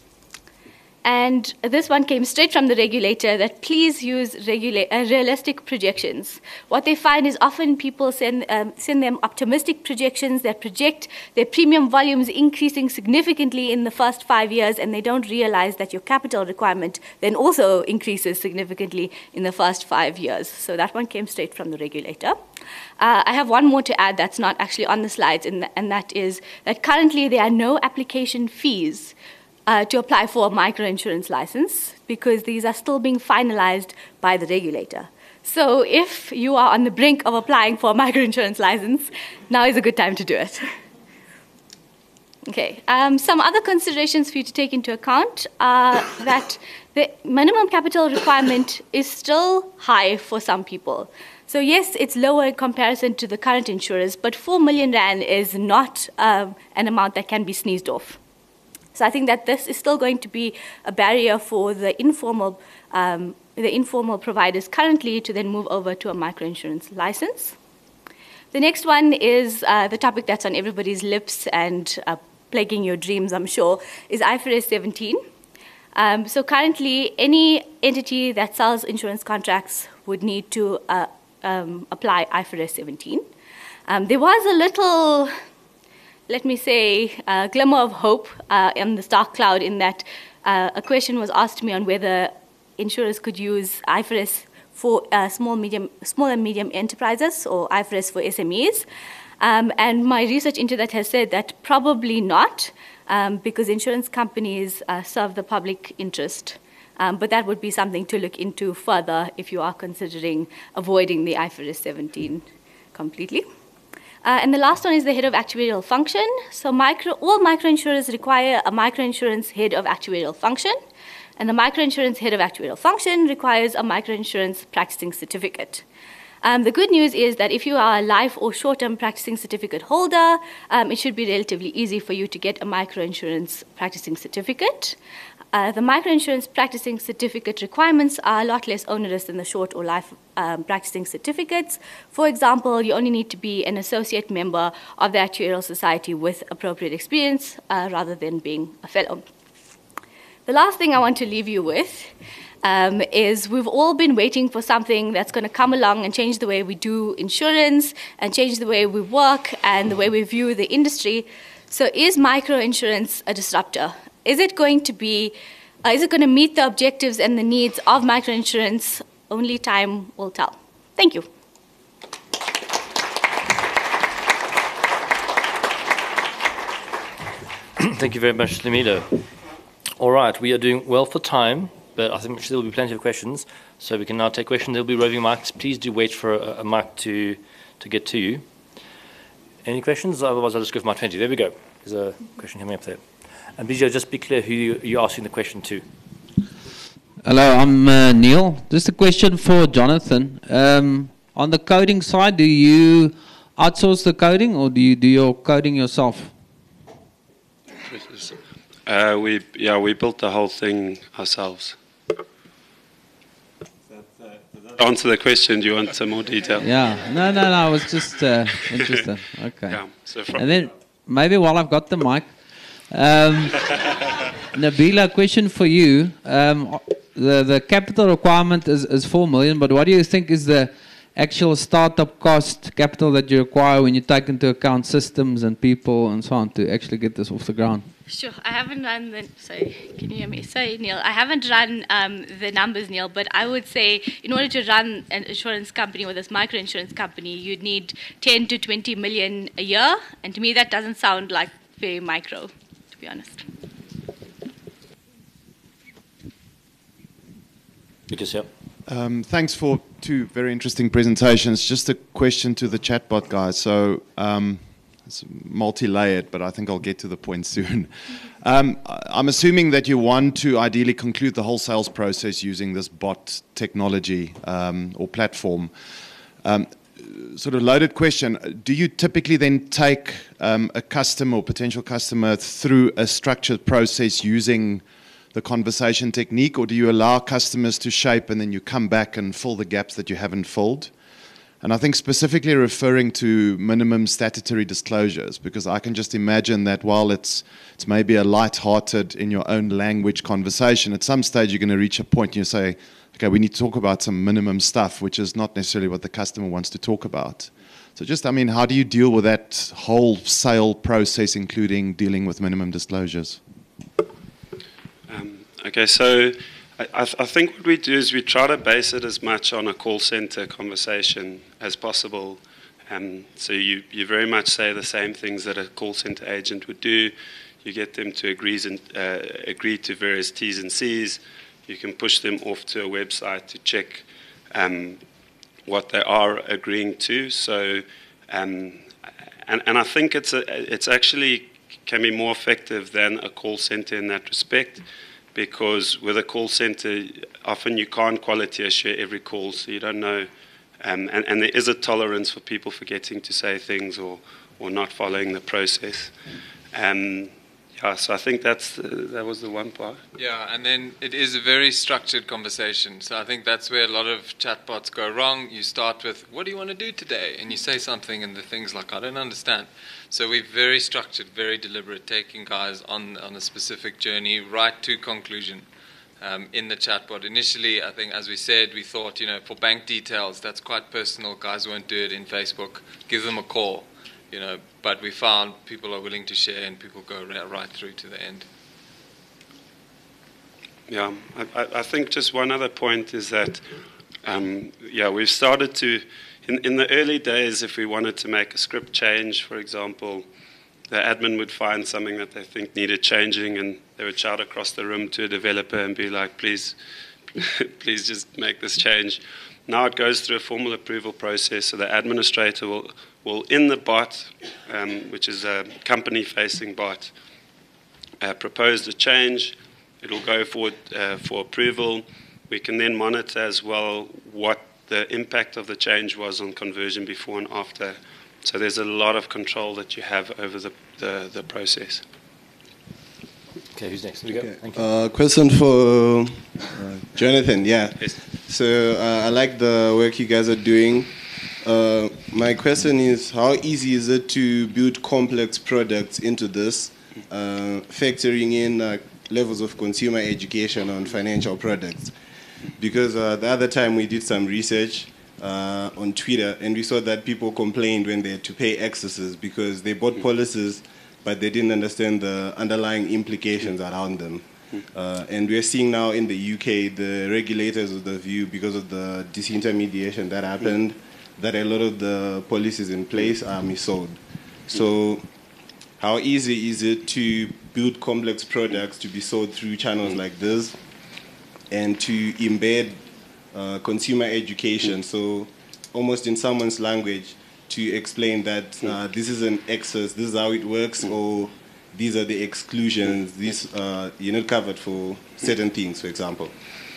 S6: And this one came straight from the regulator, that please use regula- uh, realistic projections. What they find is often people send, um, send them optimistic projections that project their premium volumes increasing significantly in the first five years, and they don't realize that your capital requirement then also increases significantly in the first five years. So that one came straight from the regulator. Uh, I have one more to add that's not actually on the slides, and, th- and that is that currently there are no application fees Uh, to apply for a microinsurance license because these are still being finalized by the regulator. So if you are on the brink of applying for a microinsurance license, now is a good time to do it. Okay, um, some other considerations for you to take into account are that the minimum capital requirement is still high for some people. So yes, it's lower in comparison to the current insurers, but four million rand is not um, an amount that can be sneezed off. So I think that this is still going to be a barrier for the informal, um, the informal providers currently to then move over to a microinsurance license. The next one is uh, the topic that's on everybody's lips and uh, plaguing your dreams, I'm sure, is I F R S seventeen. Um, so currently, any entity that sells insurance contracts would need to uh, um, apply I F R S seventeen. Um, there was a little, let me say, a glimmer of hope uh, in the dark cloud in that uh, a question was asked to me on whether insurers could use I F R S for uh, small, medium, small and medium enterprises, or I F R S for S M Es. Um, and my research into that has said that probably not, um, because insurance companies uh, serve the public interest. Um, but that would be something to look into further if you are considering avoiding the I F R S seventeen completely. Uh, and the last one is the head of actuarial function. So micro, all microinsurers require a microinsurance head of actuarial function, and the microinsurance head of actuarial function requires a microinsurance practicing certificate. Um, the good news is that if you are a life or short-term practicing certificate holder, um, it should be relatively easy for you to get a microinsurance practicing certificate. Uh, the microinsurance practicing certificate requirements are a lot less onerous than the short or life um, practicing certificates. For example, you only need to be an associate member of the Actuarial Society with appropriate experience uh, rather than being a fellow. The last thing I want to leave you with um, is we've all been waiting for something that's going to come along and change the way we do insurance and change the way we work and the way we view the industry. So is microinsurance a disruptor? Is it going to be, uh, is it going to meet the objectives and the needs of microinsurance? Only time will tell. Thank you.
S2: Thank you very much, Limilo. All right, we are doing well for time, but I think there will be plenty of questions, so we can now take questions. There will be roving mics. Please do wait for a, a mic to, to get to you. Any questions? Otherwise, I'll just go for my twenty. There we go. There's a question coming up there. And Bijo, just be clear who you, you're asking the question to.
S7: Hello, I'm uh, Neil. Just a question for Jonathan. Um, on the coding side, do you outsource the coding or do you do your coding yourself?
S3: Uh, we yeah we built the whole thing ourselves. Answer the question. Do you want some more detail?
S7: Yeah. No, no, no. I was just uh, interested. Okay.
S3: Yeah, so from
S7: and then maybe while I've got the mic. Um, Nabila, question for you. Um, the the capital requirement is, is four million, but what do you think is the actual startup cost capital that you require when you take into account systems and people and so on to actually get this off the ground?
S6: Sure, I haven't run the. Sorry, can you hear me? Sorry, Neil. I haven't run um, the numbers, Neil, but I would say in order to run an insurance company or this micro insurance company, you'd need ten to twenty million a year, and to me that doesn't sound like very micro. To be honest.
S2: Because, yeah.
S8: Um, thanks for two very interesting presentations. Just a question to the chatbot guys. So um, it's multi-layered, but I think I'll get to the point soon. Um, I'm assuming that you want to ideally conclude the whole sales process using this bot technology um, or platform. Um, sort of loaded question. Do you typically then take um, a customer or potential customer through a structured process using the conversation technique, or do you allow customers to shape and then you come back and fill the gaps that you haven't filled? And I think specifically referring to minimum statutory disclosures, because I can just imagine that while it's it's maybe a light-hearted in your own language conversation, at some stage you're going to reach a point and you say, okay, we need to talk about some minimum stuff, which is not necessarily what the customer wants to talk about. So just, I mean, how do you deal with that whole sale process, including dealing with minimum disclosures?
S3: Um, okay, so I, I, th I think what we do is we try to base it as much on a call center conversation as possible. Um, so you, you very much say the same things that a call center agent would do. You get them to agree, and, uh, agree to various T's and C's. You can push them off to a website to check um, what they are agreeing to. So, um, and, and I think it's, a, it's actually can be more effective than a call center in that respect, because with a call center, often you can't quality assure every call, so you don't know. Um, and, and there is a tolerance for people forgetting to say things or, or not following the process. Um, yeah, so I think that's the, that was the one part.
S4: Yeah, and then it is a very structured conversation. So I think that's where a lot of chatbots go wrong. You start with, what do you want to do today? And you say something and the thing's like, I don't understand. So we're very structured, very deliberate, taking guys on, on a specific journey right to conclusion. Um, in the chatbot. Initially, I think, as we said, we thought, you know, for bank details, that's quite personal. Guys won't do it in Facebook. Give them a call, you know. But we found people are willing to share, and people go right through to the end.
S3: Yeah, I, I think just one other point is that, um, yeah, we've started to, in, in the early days, if we wanted to make a script change, for example, the admin would find something that they think needed changing, and they would shout across the room to a developer and be like, please, please just make this change. Now it goes through a formal approval process, so the administrator will, will in the bot, um, which is a company-facing bot, uh, propose the change. It will go forward uh, for approval. We can then monitor as well what the impact of the change was on conversion before and after. So there's a lot of control that you have over the, the, the process.
S2: Okay, who's next? Here we go.
S9: Okay.
S2: Thank you.
S9: Uh, question for uh, Jonathan. Yeah.
S3: Yes.
S9: So uh, I like the work you guys are doing. Uh, my question is, how easy is it to build complex products into this, uh, factoring in uh, levels of consumer education on financial products? Because uh, the other time we did some research uh, on Twitter, and we saw that people complained when they had to pay excesses because they bought policies, but they didn't understand the underlying implications around them. Uh, and we're seeing now in the U K, the regulators of the view, because of the disintermediation that happened, that a lot of the policies in place are missold. So how easy is it to build complex products to be sold through channels like this and to embed uh, consumer education, so almost in someone's language, to explain that uh, this is an excess, this is how it works, or these are the exclusions, these uh, you're not covered for certain things, for example?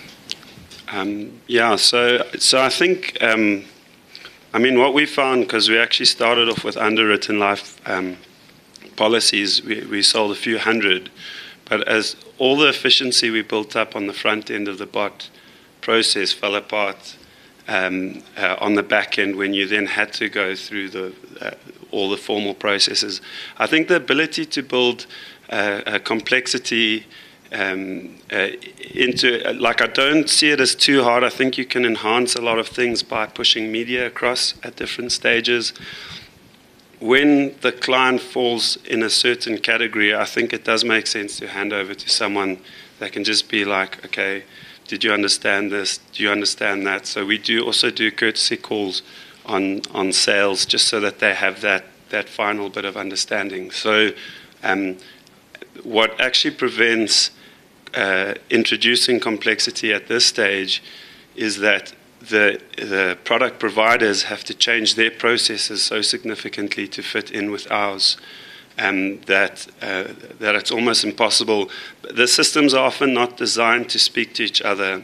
S3: Um, yeah, so so I think, um, I mean, what we found, because we actually started off with underwritten life um, policies, we, we sold a few hundred, but as all the efficiency we built up on the front end of the bot process fell apart um, uh, on the back end when you then had to go through the uh, all the formal processes. I think the ability to build uh, a complexity um, uh, into, like, I don't see it as too hard. I think you can enhance a lot of things by pushing media across at different stages. When the client falls in a certain category, I think it does make sense to hand over to someone that can just be like, okay, did you understand this? Do you understand that? So we do also do courtesy calls on on sales, just so that they have that that final bit of understanding. So um, what actually prevents uh, introducing complexity at this stage is that the the product providers have to change their processes so significantly to fit in with ours, um, that uh, that it's almost impossible. The systems are often not designed to speak to each other.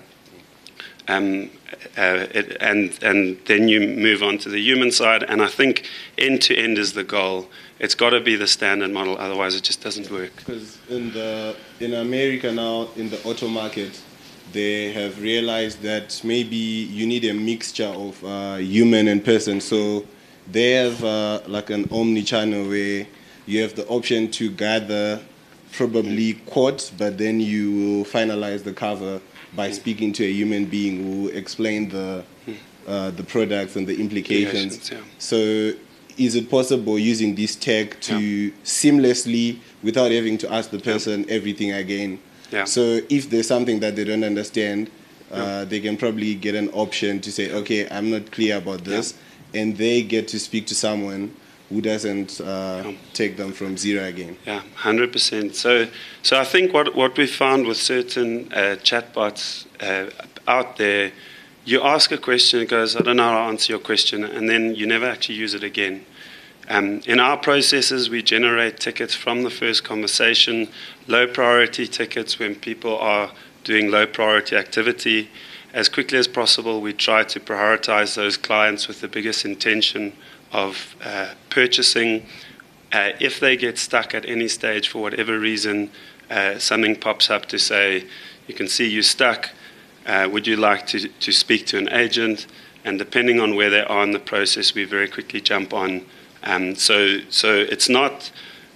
S3: Um, uh, it, and and then you move on to the human side, and I think end to end is the goal. It's got to be the standard model, otherwise it just doesn't work.
S9: Because in the in America now, in the auto market, they have realized that maybe you need a mixture of uh, human and person. So they have uh, like an omni-channel where you have the option to gather probably quotes, but then you will finalize the cover by speaking to a human being who explain the uh, the products and the implications.
S3: Yeah.
S9: So is it possible using this tech to
S3: Yeah.
S9: seamlessly, without having to ask the person everything again?
S3: Yeah.
S9: So if there's something that they don't understand, uh, they can probably get an option to say, okay, I'm not clear about this, and they get to speak to someone who doesn't uh, take them from zero again.
S3: Yeah, one hundred percent. So, so I think what, what we found with certain uh, chatbots uh, out there, you ask a question, it goes, I don't know how to answer your question, and then you never actually use it again. Um, in our processes, we generate tickets from the first conversation, low priority tickets when people are doing low priority activity. As quickly as possible, we try to prioritize those clients with the biggest intention of uh, purchasing. Uh, if they get stuck at any stage for whatever reason, uh, something pops up to say, you can see you're stuck, uh, would you like to, to speak to an agent? And depending on where they are in the process, we very quickly jump on. Um, so so it's not,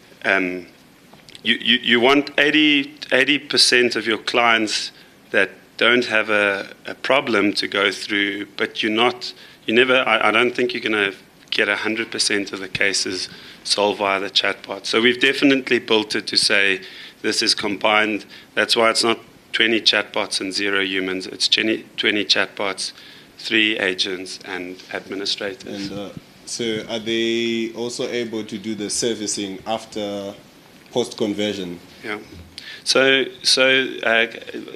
S3: um, you, you, you want eighty percent of your clients that don't have a, a problem to go through, but you're not, you never, I, I don't think you're going to get one hundred percent of the cases solved via the chatbot. So we've definitely built it to say this is combined. That's why it's not twenty chatbots and zero humans. It's twenty, twenty chatbots, three agents, and administrators.
S9: And uh, so are they also able to do the servicing after post-conversion?
S3: Yeah. So, so uh,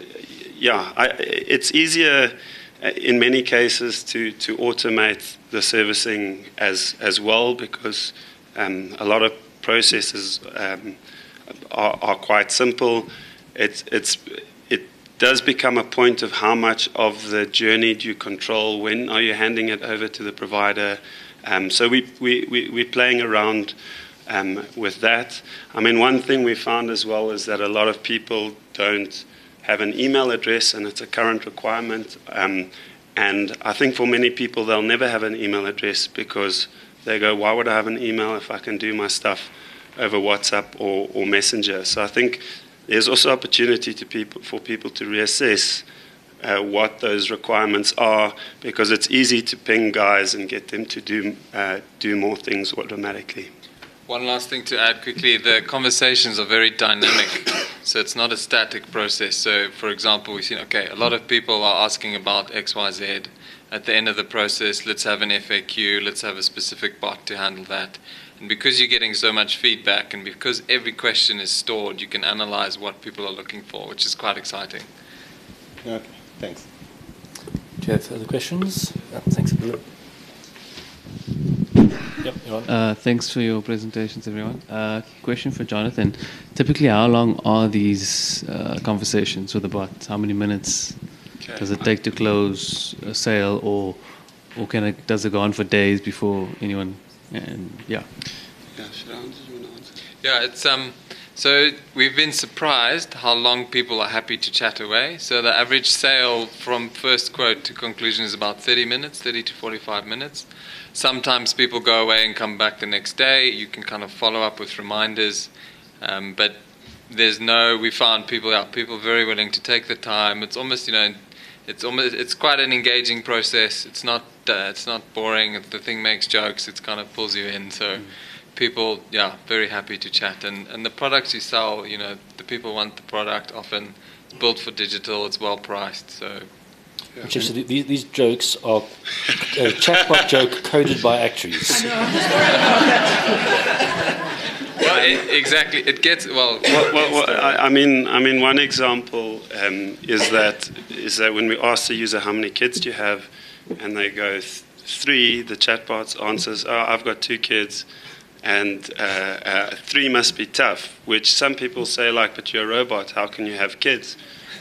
S3: yeah, I, it's easier in many cases to, to automate the servicing as as well, because um, a lot of processes um, are, are quite simple. It's it's it does become a point of how much of the journey do you control, when are you handing it over to the provider. Um, so we, we, we, we're playing around um, with that. I mean, one thing we found as well is that a lot of people don't have an email address, and it's a current requirement. Um, and I think for many people, they'll never have an email address because they go, why would I have an email if I can do my stuff over WhatsApp or, or Messenger? So I think there's also opportunity to people, for people to reassess uh, what those requirements are, because it's easy to ping guys and get them to do uh, do more things automatically.
S4: One last thing to add quickly, the conversations are very dynamic, so it's not a static process. So, for example, we've seen, okay, a lot of people are asking about X Y Z. At the end of the process, let's have an F A Q, let's have a specific bot to handle that. And because you're getting so much feedback, and because every question is stored, you can analyze what people are looking for, which is quite exciting.
S9: Okay, thanks.
S2: Do you have further questions? Uh, thanks. Yep, you're on.
S7: Uh, thanks for your presentations, everyone. Uh, question for Jonathan. Typically, how long are these uh, conversations with the bot? How many minutes okay. does it take to close a sale, or or can it, does it go on for days before anyone... And yeah.
S3: Yeah, should I answer? Do you want to answer?
S4: Yeah, it's um. So we've been surprised how long people are happy to chat away. So the average sale from first quote to conclusion is about thirty minutes, thirty to forty-five minutes. Sometimes people go away and come back the next day. You can kind of follow up with reminders, um, but there's no. We found people out. People are very willing to take the time. It's almost you know. It's almost it's quite an engaging process. It's not uh, it's not boring. If the thing makes jokes, it kind of pulls you in. So mm. people, yeah, very happy to chat. And and the products you sell, you know, the people want the product. Often built for digital. It's well priced. So.
S2: Yeah. Which is, so these, these jokes are a chatbot joke coded by actuaries.
S4: Well, it, exactly. It gets well.
S3: well, well, well I, I mean, I mean, one example um, is that is that when we ask the user how many kids do you have, and they go th- three, the chatbot answers, "Oh, I've got two kids," and uh, uh, three must be tough. Which some people say, like, "But you're a robot. How can you have kids?"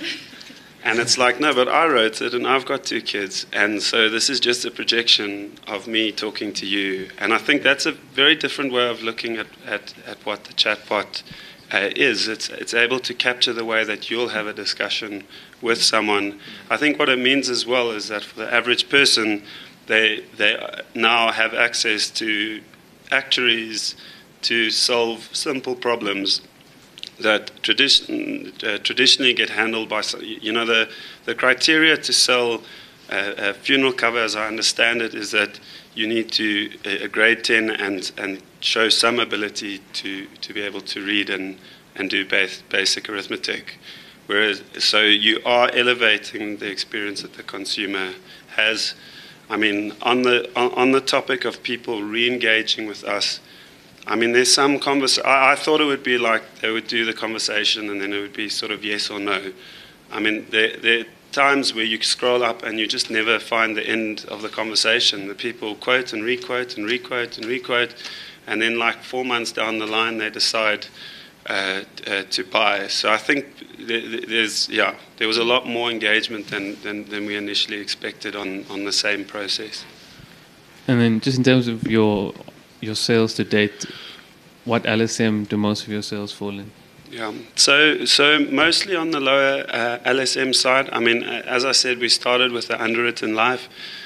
S3: And it's like, no, but I wrote it, and I've got two kids, and so this is just a projection of me talking to you. And I think that's a very different way of looking at, at, at what the chatbot uh, is. It's it's able to capture the way that you'll have a discussion with someone. I think what it means as well is that for the average person, they they now have access to actuaries to solve simple problems that tradition, uh, traditionally get handled by, you know, the, the criteria to sell uh, a funeral cover, as I understand it, is that you need to a grade ten and, and show some ability to, to be able to read and, and do base, basic arithmetic. Whereas, so you are elevating the experience that the consumer has. I mean, on the on, on the topic of people re-engaging with us, I mean, there's some conversation. I, I thought it would be like they would do the conversation and then it would be sort of yes or no. I mean, there, there are times where you scroll up and you just never find the end of the conversation. The people quote and requote and requote and requote, and then like four months down the line, they decide uh, uh, to buy. So I think there, there's, yeah, there was a lot more engagement than, than, than we initially expected on, on the same process.
S7: And then just in terms of your... your sales to date, what L S M do most of your sales fall in?
S3: Yeah, so so mostly on the lower uh, L S M side. I mean, as I said, we started with the underwritten life,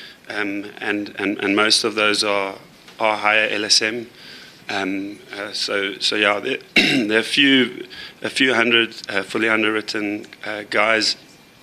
S3: um, and, and and most of those are are higher L S M. Um, uh, so so yeah, there, there are a few a few hundred uh, fully underwritten uh, guys,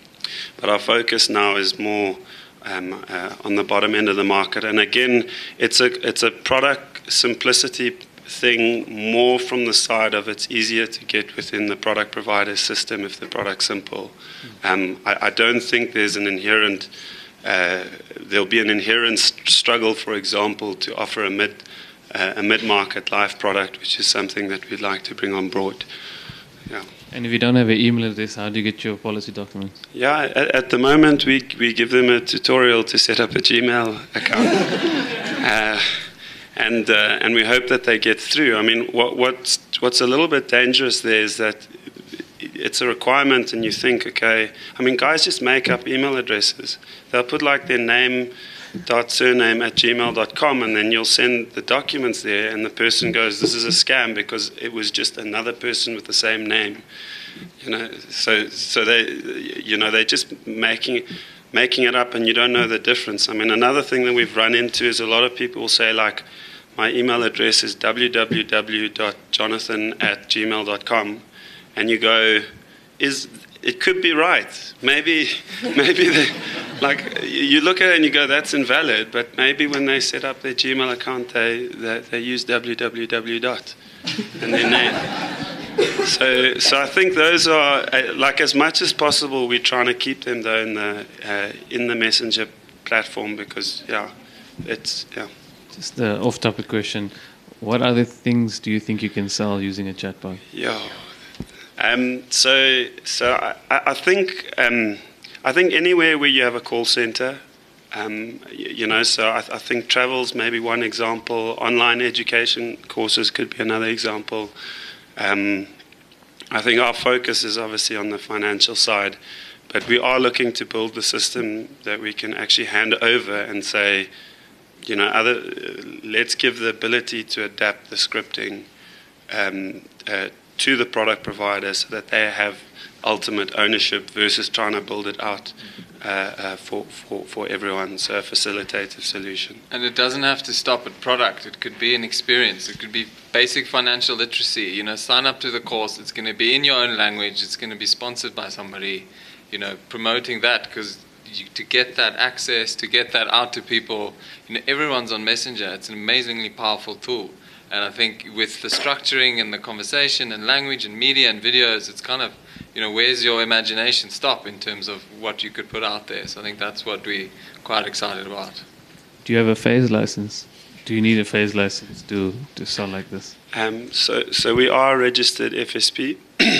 S3: but our focus now is more um, uh, on the bottom end of the market. And again, it's a it's a product simplicity thing, more from the side of it's easier to get within the product provider system if the product's simple. Um, I, I don't think there's an inherent, uh, there'll be an inherent st- struggle, for example, to offer a mid uh, a mid-market life product, which is something that we'd like to bring on board. Yeah.
S7: And if you don't have an email address, how do you get your policy documents?
S3: Yeah, at, at the moment we we give them a tutorial to set up a Gmail account. uh, And uh, and we hope that they get through. I mean, what what's what's a little bit dangerous there is that it's a requirement and you think, okay, I mean, guys just make up email addresses. They'll put like their name dot surname at gmail dot com, and then you'll send the documents there, and the person goes, this is a scam because it was just another person with the same name. You know, so so they, you know, they're just making making it up, and you don't know the difference. I mean, another thing that we've run into is a lot of people will say, like, my email address is w w w dot jonathan at gmail dot com, and you go, is it could be right. Maybe, maybe they, like, you look at it and you go, that's invalid. But maybe when they set up their Gmail account, they they, they use www dot and their name. So, so I think those are uh, like, as much as possible, we're trying to keep them though in the uh, in the Messenger platform, because yeah, it's yeah.
S10: Just an off-topic question: what other things do you think you can sell using a chatbot?
S3: Yeah. Um, so, so I, I think um, I think anywhere where you have a call center, um, you, you know. So I, I think travel's maybe one example. Online education courses could be another example. Um, I think our focus is obviously on the financial side, but we are looking to build the system that we can actually hand over and say, you know, other. Uh, let's give the ability to adapt the scripting. Um, uh, to the product provider so that they have ultimate ownership versus trying to build it out uh, uh, for, for, for everyone. So a facilitative solution.
S4: And it doesn't have to stop at product. It could be an experience. It could be basic financial literacy. You know, sign up to the course. It's going to be in your own language. It's going to be sponsored by somebody. You know, promoting that, because to get that access, to get that out to people, you know, everyone's on Messenger. It's an amazingly powerful tool. And I think with the structuring and the conversation and language and media and videos, it's kind of, you know, where's your imagination stop in terms of what you could put out there? So I think that's what we're quite excited about.
S10: Do you have a phase license? Do you need a phase license to, to sell like this?
S3: Um, so, so we are registered F S P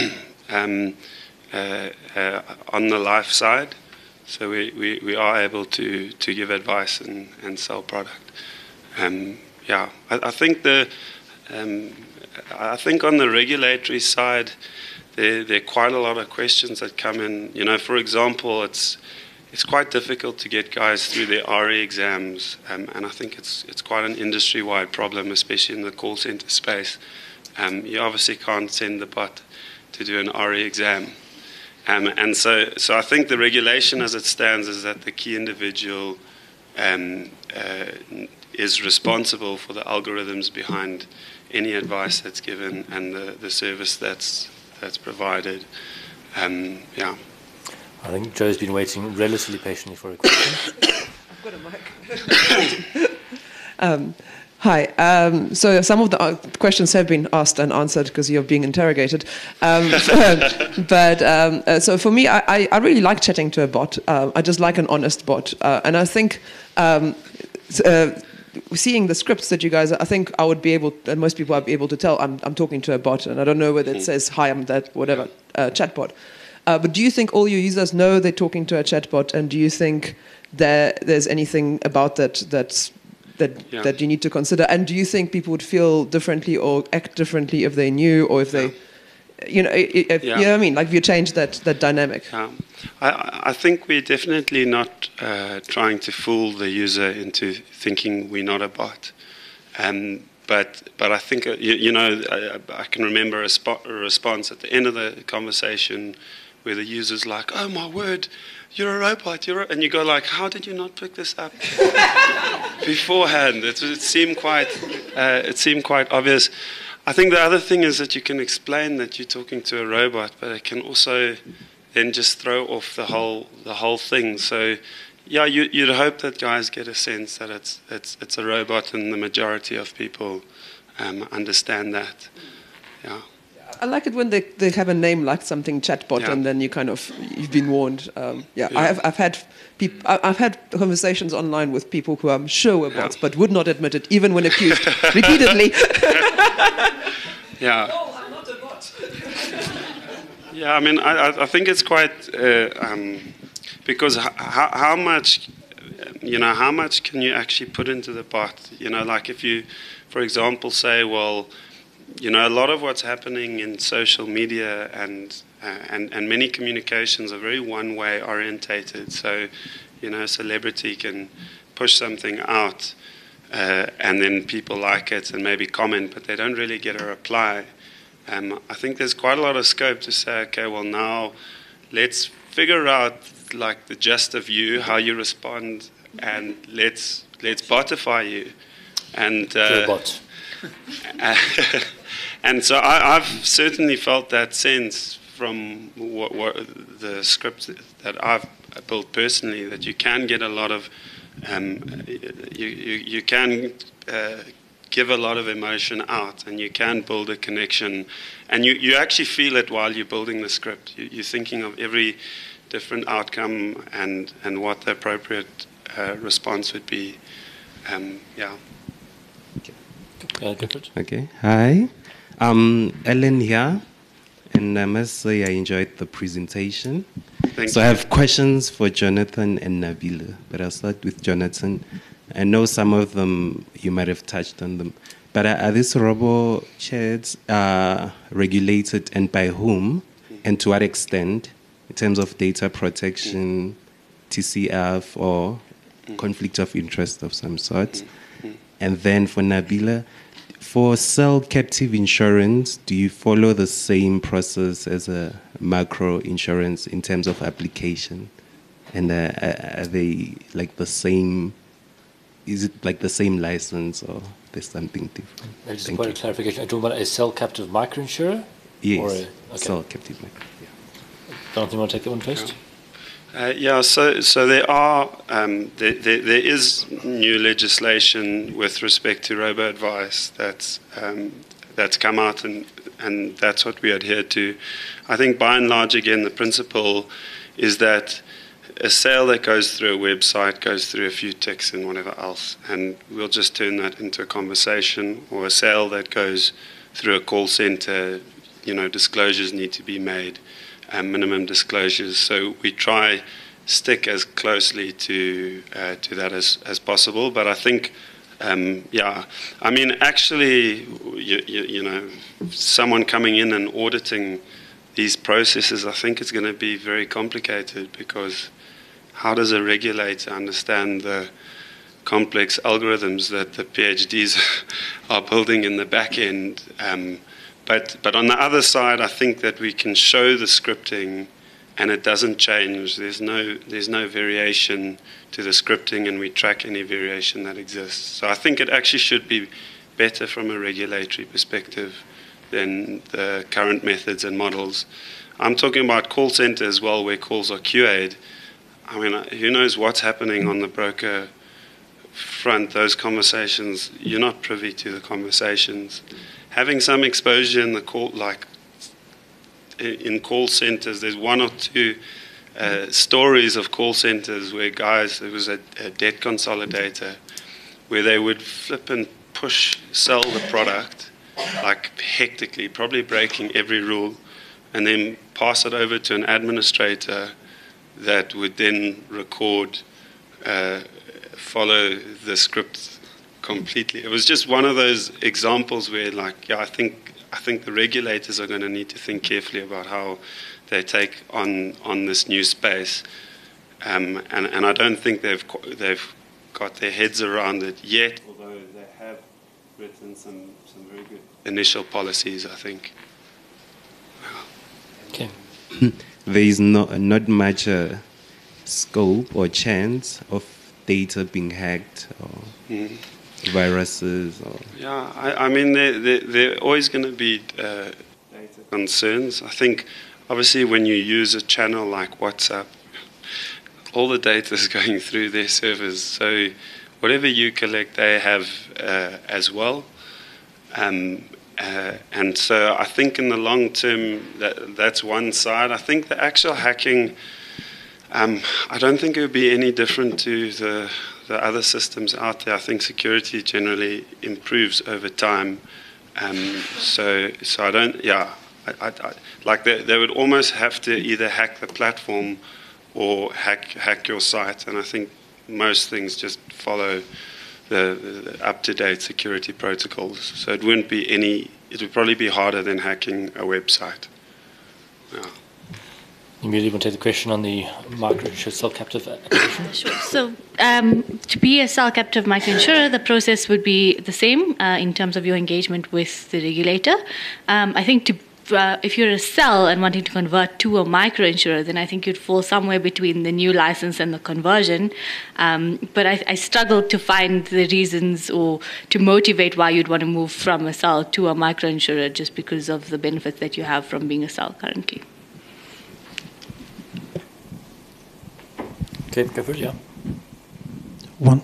S3: um, uh, uh, on the life side. So we, we, we are able to, to give advice and, and sell product. Um, Yeah, I, I think the, um, I think on the regulatory side, there there are quite a lot of questions that come in. You know, for example, it's it's quite difficult to get guys through their R E exams, um, and I think it's it's quite an industry-wide problem, especially in the call center space. Um, you obviously can't send the bot to do an R E exam, um, and so so I think the regulation as it stands is that the key individual Um, uh, is responsible for the algorithms behind any advice that's given and the, the service that's that's provided. Um, yeah.
S2: I think Joe's been waiting relatively patiently for a question.
S11: I've got a mic. um, hi. Um, so some of the uh, questions have been asked and answered because you're being interrogated. Um, but um, uh, so for me, I, I really like chatting to a bot. Uh, I just like an honest bot. Uh, and I think um, uh, seeing the scripts that you guys, I think I would be able, and most people would be able to tell I'm, I'm talking to a bot, and I don't know whether it says, hi, I'm that, whatever, uh, chatbot. Uh, but do you think all your users know they're talking to a chatbot, and do you think there there's anything about that that's that yeah. that you need to consider? And do you think people would feel differently or act differently if they knew, or if they, you know, if, yeah. you know what I mean? Like, if you change that that dynamic.
S3: Yeah. I I think we're definitely not uh, trying to fool the user into thinking we're not a bot. Um, But but I think, uh, you, you know, I, I can remember a, spot, a response at the end of the conversation where the user's like, oh, my word, you're a robot. You're a, and you go like, how did you not pick this up beforehand? It, it, seemed quite, uh, it seemed quite obvious. I think the other thing is that you can explain that you're talking to a robot, but it can also then just throw off the whole the whole thing. So, yeah, you, you'd hope that guys get a sense that it's it's it's a robot, and the majority of people um, understand that. Yeah.
S11: I like it when they, they have a name like something chatbot, yeah. and then you kind of you've been warned. Um, yeah, yeah, I have I've had peop- I've had conversations online with people who I'm sure were bots, yeah. but would not admit it, even when accused repeatedly.
S3: Yeah.
S11: No, I'm not a bot.
S3: Yeah, I mean, I I think it's quite uh, um, because how how much you know how much can you actually put into the bot? You know, like if you, for example, say, well, you know, a lot of what's happening in social media and uh, and and many communications are very one-way orientated. So, you know, a celebrity can push something out, uh, and then people like it and maybe comment, but they don't really get a reply. Um, I think there's quite a lot of scope to say, okay, well now let's figure out like the gist of you, how you respond, and let's let's botify you. And uh,
S2: bot.
S3: and so I, I've certainly felt that sense from what, what the script that I've built personally, that you can get a lot of, um, you, you, you can uh, give a lot of emotion out, and you can build a connection, and you, you actually feel it while you're building the script. You, you're thinking of every different outcome and, and what the appropriate uh, response would be. Um, yeah.
S2: Uh,
S12: okay. Hi, I'm Ellen here, and I must say I enjoyed the presentation.
S3: Thank
S12: so
S3: you.
S12: I have questions for Jonathan and Nabila, but I'll start with Jonathan. I know some of them you might have touched on them, but are, are these robo chats uh, regulated, and by whom, and to what extent, in terms of data protection, T C F, or conflict of interest of some sort? And then for Nabila, for cell captive insurance, do you follow the same process as a macro insurance in terms of application? And uh, are they like the same? Is it like the same license, or there's something different?
S2: Maybe just a
S12: Thank
S2: point
S12: you.
S2: of clarification. Are you talking about a cell captive microinsurer?
S12: Yes,
S2: Or a, okay.
S12: cell captive micro. Yeah.
S2: Jonathan, you want to take that one first?
S3: Uh, yeah, so so there are um, there, there, there is new legislation with respect to robo advice that's um, that's come out, and and that's what we adhere to. I think by and large, again, the principle is that a sale that goes through a website goes through a few ticks and whatever else, and we'll just turn that into a conversation. Or a sale that goes through a call center, you know, disclosures need to be made. Um, minimum disclosures, so we try stick as closely to uh, to that as, as possible. But I think, um, yeah, I mean, actually, you, you, you know, someone coming in and auditing these processes, I think it's going to be very complicated, because how does a regulator understand the complex algorithms that the PhDs are building in the back end? Um, But, but on the other side, I think that we can show the scripting, and it doesn't change. There's no, there's no variation to the scripting, and we track any variation that exists. So I think it actually should be better from a regulatory perspective than the current methods and models. I'm talking about call center as well, where calls are Q A'd. I mean, who knows what's happening on the broker front? Those conversations, you're not privy to the conversations. Having some exposure in the call, like in call centers, there's one or two uh, stories of call centers where guys, there was a, a debt consolidator, where they would flip and push, sell the product, like hectically, probably breaking every rule, and then pass it over to an administrator that would then record, uh, follow the script completely. It was just one of those examples where, like, yeah, I think I think the regulators are going to need to think carefully about how they take on on this new space, um, and and I don't think they've they've got their heads around it yet. Although they have written some some very good initial policies, I think.
S2: Okay.
S12: There is no, not much uh, scope or chance of data being hacked, or mm. viruses, or
S3: yeah, I, I mean, there there, there are always going to be uh, data concerns. I think, obviously, when you use a channel like WhatsApp, all the data is going through their servers. So whatever you collect, they have uh, as well. Um, uh, and so I think in the long term, that that's one side. I think the actual hacking, um, I don't think it would be any different to the the other systems out there. I think security generally improves over time. Um, so so I don't, yeah, I, I, I, like they, they would almost have to either hack the platform or hack hack your site. And I think most things just follow the, the up-to-date security protocols. So it wouldn't be any it would probably be harder than hacking a website. Yeah.
S2: You immediately want to take the question on the micro-insured self-captive application?
S6: Sure. So um, to be a self-captive microinsurer, the process would be the same uh, in terms of your engagement with the regulator. Um, I think to Uh, if you're a cell and wanting to convert to a microinsurer, then I think you'd fall somewhere between the new license and the conversion. Um, but I, I struggle to find the reasons or to motivate why you'd want to move from a cell to a microinsurer just because of the benefits that you have from being a cell currently.
S2: Okay, go for it, yeah.
S13: One.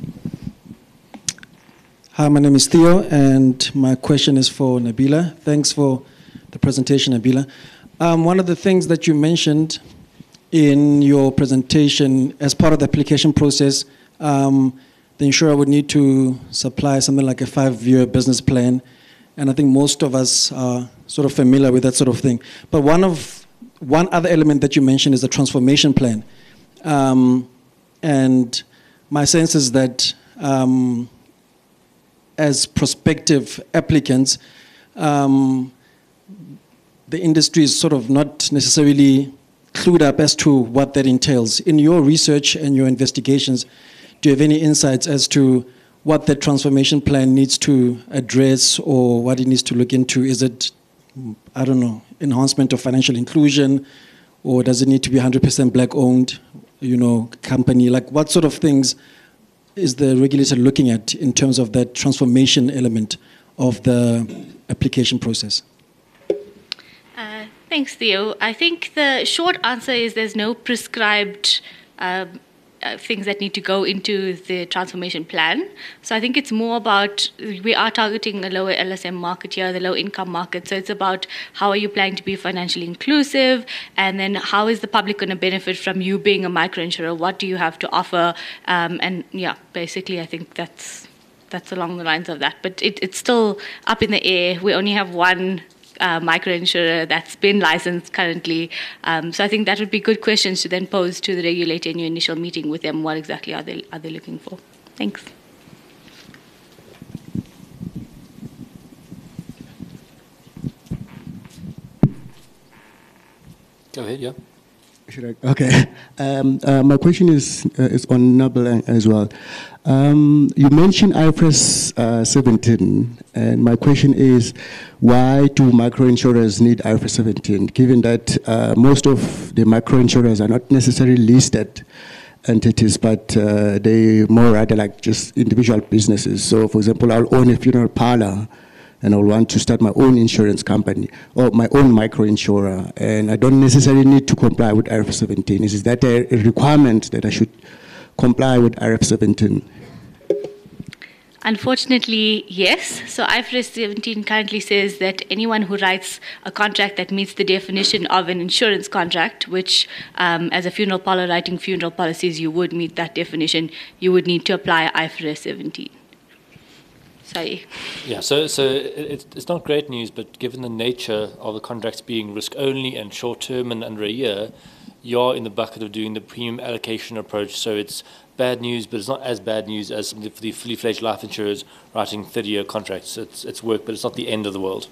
S13: Hi, my name is Theo, and my question is for Nabila. Thanks for the presentation, Nabila. Um, one of the things that you mentioned in your presentation, as part of the application process, um, the insurer would need to supply something like a five-year business plan, and I think most of us are sort of familiar with that sort of thing. But one of one other element that you mentioned is the transformation plan, um, and my sense is that um, as prospective applicants, um, the industry is sort of not necessarily clued up as to what that entails. In your research and your investigations, do you have any insights as to what that transformation plan needs to address or what it needs to look into? Is it, I don't know, enhancement of financial inclusion, or does it need to be one hundred percent black-owned, you know, company? Like, what sort of things is the regulator looking at in terms of that transformation element of the application process?
S6: Uh, thanks, Theo. I think the short answer is there's no prescribed um, uh, things that need to go into the transformation plan. So I think it's more about, we are targeting a lower L S M market here, the low income market. So it's about how are you planning to be financially inclusive, and then how is the public going to benefit from you being a microinsurer? What do you have to offer? Um, and yeah, basically I think that's that's along the lines of that. But it, it's still up in the air. We only have one Uh, microinsurer that's been licensed currently. Um, so I think that would be good questions to then pose to the regulator in your initial meeting with them. What exactly are they, are they looking for? Thanks.
S2: Go ahead, yeah.
S14: Should I? Okay. Um, uh, my question is uh, is on Nabila as well. Um, you mentioned I F R S uh, seventeen, and my question is, why do microinsurers need I F R S seventeen, given that uh, most of the microinsurers are not necessarily listed entities, but uh, they more rather like just individual businesses? So, for example, I'll own a funeral parlor, and I'll want to start my own insurance company or my own microinsurer, and I don't necessarily need to comply with I F R S seventeen. Is that a requirement that I should comply with I F R S seventeen?
S6: Unfortunately, yes. So I F R S seventeen currently says that anyone who writes a contract that meets the definition of an insurance contract, which um, as a funeral parlor writing funeral policies, you would meet that definition, you would need to apply I F R S seventeen. Sorry.
S2: Yeah, so so it, it's not great news, but given the nature of the contracts being risk-only and short-term and under a year, you are in the bucket of doing the premium allocation approach. So it's bad news, but it's not as bad news as some of the fully fledged life insurers writing thirty-year contracts. It's, it's work, but it's not the end of the world.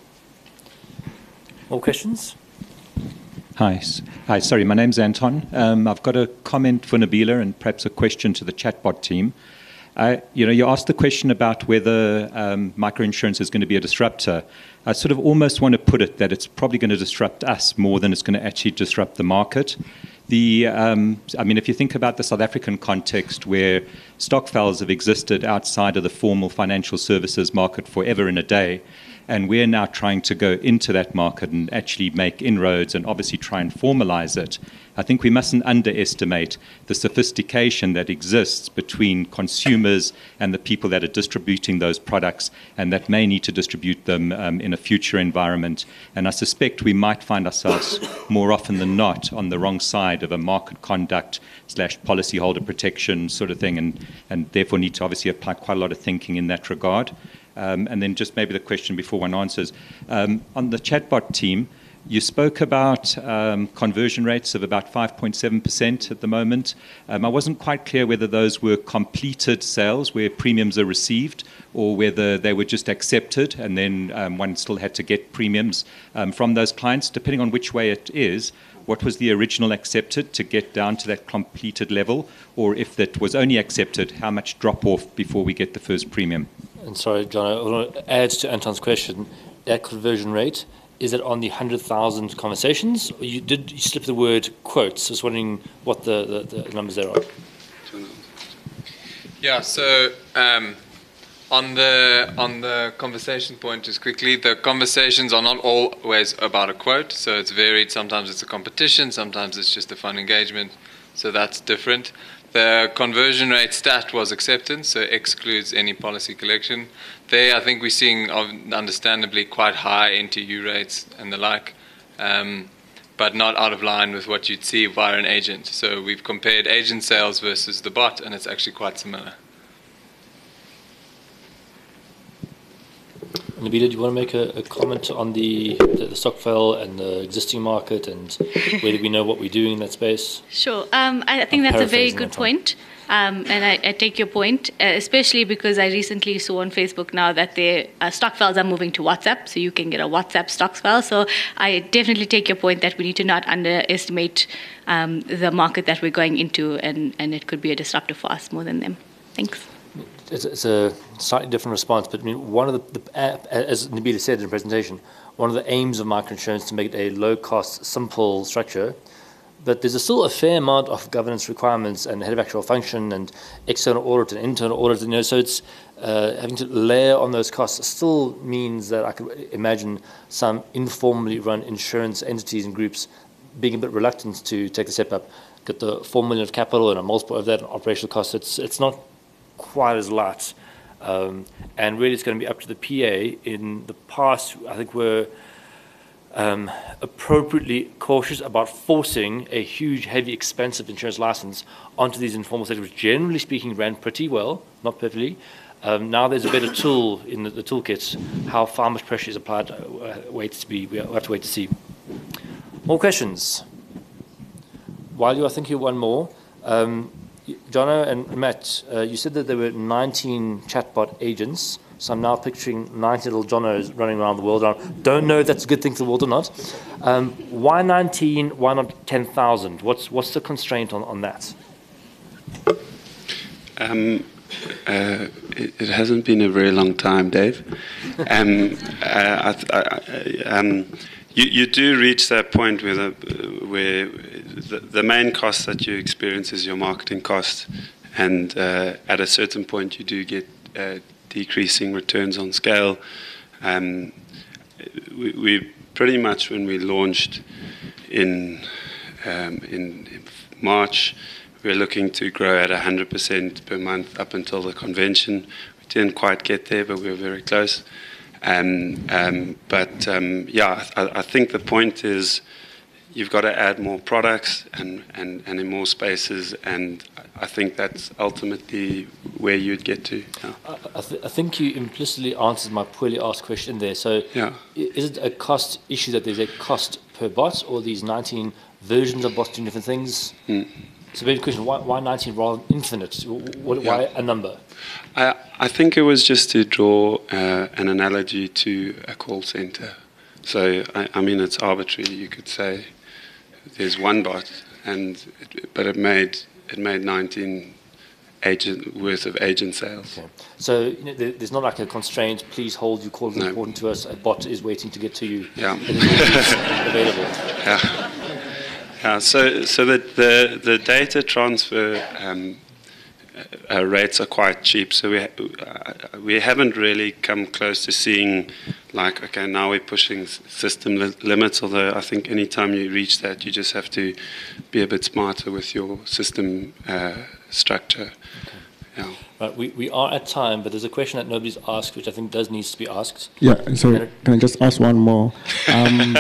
S2: More questions?
S15: Hi. Hi, sorry, my name's Anton. Um, I've got a comment for Nabila and perhaps a question to the chatbot team. Uh, you know, you asked the question about whether um, microinsurance is going to be a disruptor. I sort of almost want to put it that it's probably going to disrupt us more than it's going to actually disrupt the market. The, um, I mean, if you think about the South African context where stokvels have existed outside of the formal financial services market forever and a day, and we're now trying to go into that market and actually make inroads and obviously try and formalize it, I think we mustn't underestimate the sophistication that exists between consumers and the people that are distributing those products and that may need to distribute them um, in a future environment. And I suspect we might find ourselves more often than not on the wrong side of a market conduct slash policyholder protection sort of thing, and, and therefore need to obviously apply quite a lot of thinking in that regard. Um, and then just maybe the question before one answers. Um, on the chatbot team, You spoke about um, conversion rates of about five point seven percent at the moment. Um, I wasn't quite clear whether those were completed sales where premiums are received or whether they were just accepted and then um, one still had to get premiums um, from those clients. Depending on which way it is, what was the original accepted to get down to that completed level? Or if that was only accepted, how much drop off before we get the first premium?
S2: And sorry, John, I want to add to Anton's question. That conversion rate, is it on the one hundred thousand conversations? Or you did you slip the word quotes? I was wondering what the, the, the numbers there are.
S4: Yeah, so um, on the on the conversation point, just quickly, the conversations are not always about a quote, so it's varied. Sometimes it's a competition, sometimes it's just a fun engagement, so that's different. The conversion rate stat was acceptance, so excludes any policy collection. There, I think we're seeing, understandably, quite high N T U rates and the like, um, but not out of line with what you'd see via an agent. So we've compared agent sales versus the bot, and it's actually quite similar.
S2: Nabila, do you want to make a, a comment on the, the, the Stokvel and the existing market, and where do we know what we're doing in that space?
S6: Sure. Um, I, I think
S2: I'm
S6: that's a very
S2: paraphrasing
S6: good
S2: that
S6: point. Um, and I, I take your point, uh, especially because I recently saw on Facebook now that their uh, Stokvels are moving to WhatsApp, so you can get a WhatsApp Stokvel. So I definitely take your point that we need to not underestimate um, the market that we're going into, and, and it could be a disruptor for us more than them. Thanks.
S2: It's, it's a slightly different response, but I mean, one of the, the uh, as Nabila said in the presentation, one of the aims of microinsurance is to make it a low-cost, simple structure. But there's a still a fair amount of governance requirements and head of actual function and external audit and internal audit. You know, so it's uh, having to layer on those costs still means that I could imagine some informally run insurance entities and groups being a bit reluctant to take the step up, get the four million of capital and a multiple of that in operational costs. It's it's not quite as light, um, and really it's going to be up to the P A. In the past, I think we're Um, appropriately cautious about forcing a huge, heavy, expensive insurance license onto these informal sectors, which generally speaking ran pretty well, not perfectly. Um, now there's a better tool in the, the toolkit. How far much pressure is applied, uh, waits to be, we have to wait to see. More questions? While you are thinking of one more, um, Jono and Matt, uh, you said that there were nineteen chatbot agents. So I'm now picturing ninety little Jonos running around the world. I don't know if that's a good thing for the world or not. Um, why nineteen? Why not ten thousand? What's what's the constraint on, on that?
S3: Um, uh, it, it hasn't been a very long time, Dave. Um, uh, I, I, um, you, you do reach that point where, the, where the, the main cost that you experience is your marketing cost. And uh, at a certain point, you do get uh, decreasing returns on scale. Um, we, we pretty much, when we launched in um, in March, we were looking to grow at one hundred percent per month up until the convention. We didn't quite get there, but we were very close. Um, um, but um, yeah, I, I think the point is you've got to add more products and, and, and in more spaces, and I think that's ultimately where you'd get to. Yeah.
S2: I, I, th- I think you implicitly answered my poorly asked question there. So
S3: yeah.
S2: Is it a cost issue that there's a cost per bot, or these nineteen versions of bots doing different things?
S3: Mm.
S2: It's a very good question. Why, why nineteen rather than infinite? Why, why
S3: Yeah.
S2: a number?
S3: I, I think it was just to draw uh, an analogy to a call center. So, I, I mean, it's arbitrary. You could say there's one bot, and it, but it made it made nineteen agent worth of agent sales.
S2: Okay. So you know, there, there's not like a constraint. Please hold. Your call is
S3: No.
S2: important to us. A bot is waiting to get to you.
S3: Yeah.
S2: It is always available.
S3: Yeah. Yeah. So, so that the the data transfer um, uh, rates are quite cheap. So we uh, we haven't really come close to seeing like, okay, now we're pushing s- system li- limits. Although I think any time you reach that, you just have to be a bit smarter with your system uh, structure. Yeah.
S2: Right, we, we are at time, but there's a question that nobody's asked, which I think does needs to be asked.
S14: Yeah, sorry, can I just ask one more? Um,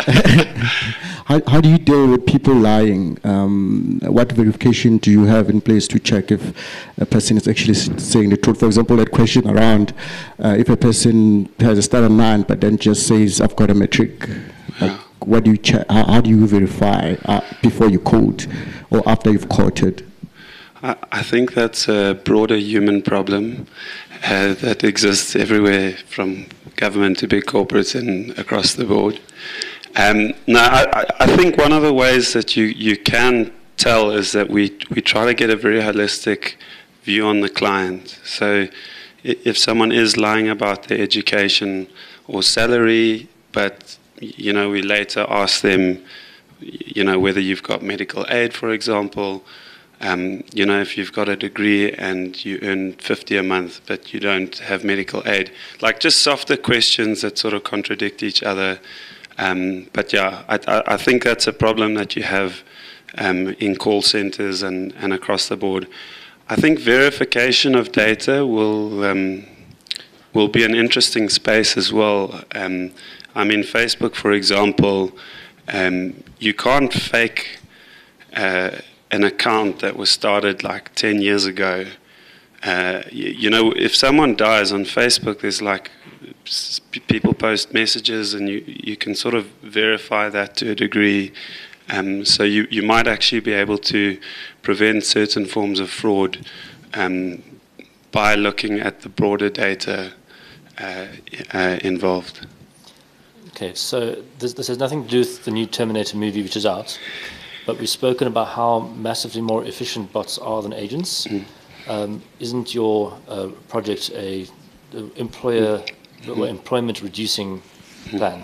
S14: how, how do you deal with people lying? Um, what verification do you have in place to check if a person is actually s- saying the truth? For example, that question around uh, if a person has a standard nine but then just says, I've got a metric.
S3: Yeah.
S14: what do you check? How, how do you verify uh, before you quote or after you've quoted?
S3: I, I think that's a broader human problem uh, that exists everywhere, from government to big corporates and across the board. Um, no, I, I think one of the ways that you, you can tell is that we, we try to get a very holistic view on the client. So if someone is lying about their education or salary, but you know, we later ask them, you know, whether you've got medical aid, for example. Um, you know, if you've got a degree and you earn fifty a month, but you don't have medical aid. Like just softer questions that sort of contradict each other. Um, but yeah, I, I, I think that's a problem that you have um, in call centers and, and across the board. I think verification of data will um, will be an interesting space as well. Um, I mean, Facebook, for example, um, you can't fake uh, an account that was started like ten years ago. Uh, you, you know, if someone dies on Facebook, there's like people post messages, and you, you can sort of verify that to a degree. Um, so you, you might actually be able to prevent certain forms of fraud um, by looking at the broader data uh, uh, involved.
S2: Okay, so this, this has nothing to do with the new Terminator movie, which is out, but we've spoken about how massively more efficient bots are than agents. Mm. Um, isn't your uh, project a, a employer mm. or employment reducing plan?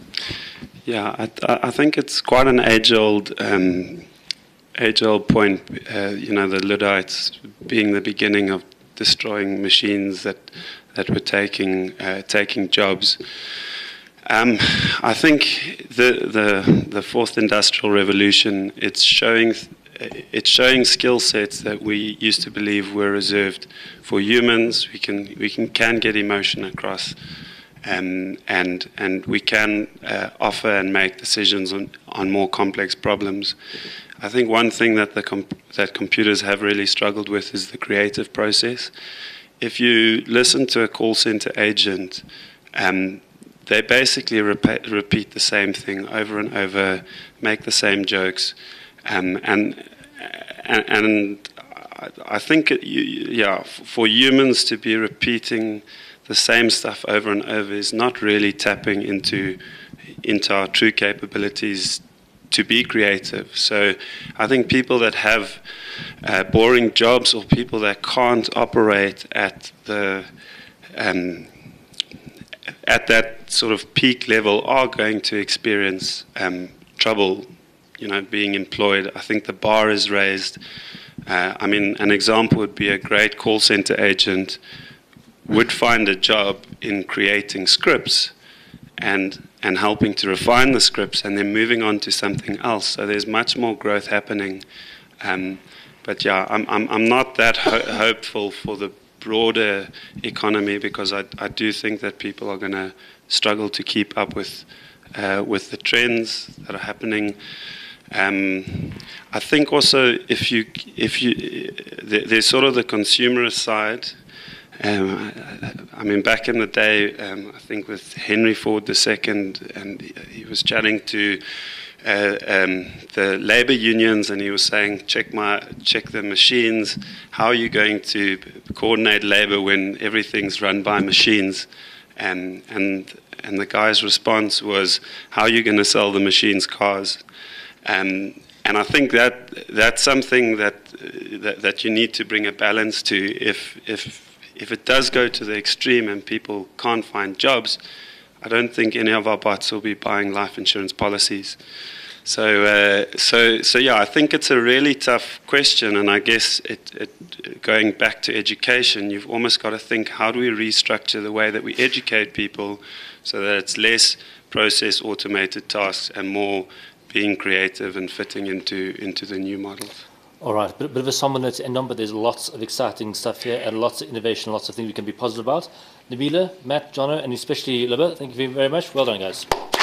S3: Yeah, I, I think it's quite an age-old, um, age-old point. Uh, you know, the Luddites being the beginning of destroying machines that that were taking uh, taking jobs. Um, I think the the the fourth industrial revolution, it's showing it's showing skill sets that we used to believe were reserved for humans. We can we can can get emotion across. Um, and and we can uh, offer and make decisions on, on more complex problems. I think one thing that the comp that computers have really struggled with is the creative process. If you listen to a call center agent, um, they basically repeat, repeat the same thing over and over, make the same jokes, um, and and, and I think it, yeah, for humans to be repeating the same stuff over and over is not really tapping into into our true capabilities to be creative. So I think people that have uh, boring jobs, or people that can't operate at the um, at that sort of peak level, are going to experience um, trouble, you know, being employed. I think the bar is raised. Uh, I mean, an example would be a great call center agent would find a job in creating scripts and and helping to refine the scripts, and then moving on to something else. So there's much more growth happening. Um, but yeah, I'm I'm I'm not that ho hopeful for the broader economy, because I I do think that people are going to struggle to keep up with uh, with the trends that are happening. Um, I think also if you if you there's sort of the consumerist side. Um, I, I mean, back in the day, um, I think with Henry Ford the Second, and he was chatting to uh, um, the labor unions, and he was saying, "Check my, check the machines. How are you going to coordinate labor when everything's run by machines?" And and and the guy's response was, "How are you going to sell the machines cars?" Um, and I think that that's something that, uh, that that you need to bring a balance to. If if If it does go to the extreme and people can't find jobs, I don't think any of our bots will be buying life insurance policies. So, uh, so, so yeah, I think it's a really tough question, and I guess it, it, going back to education, you've almost got to think, how do we restructure the way that we educate people so that it's less process automated tasks and more being creative and fitting into into the new models.
S2: All right, a bit, bit of a somber note to end on, but there's lots of exciting stuff here and lots of innovation, lots of things we can be positive about. Nabila, Matt, Jono, and especially Libba, thank you very much. Well done, guys.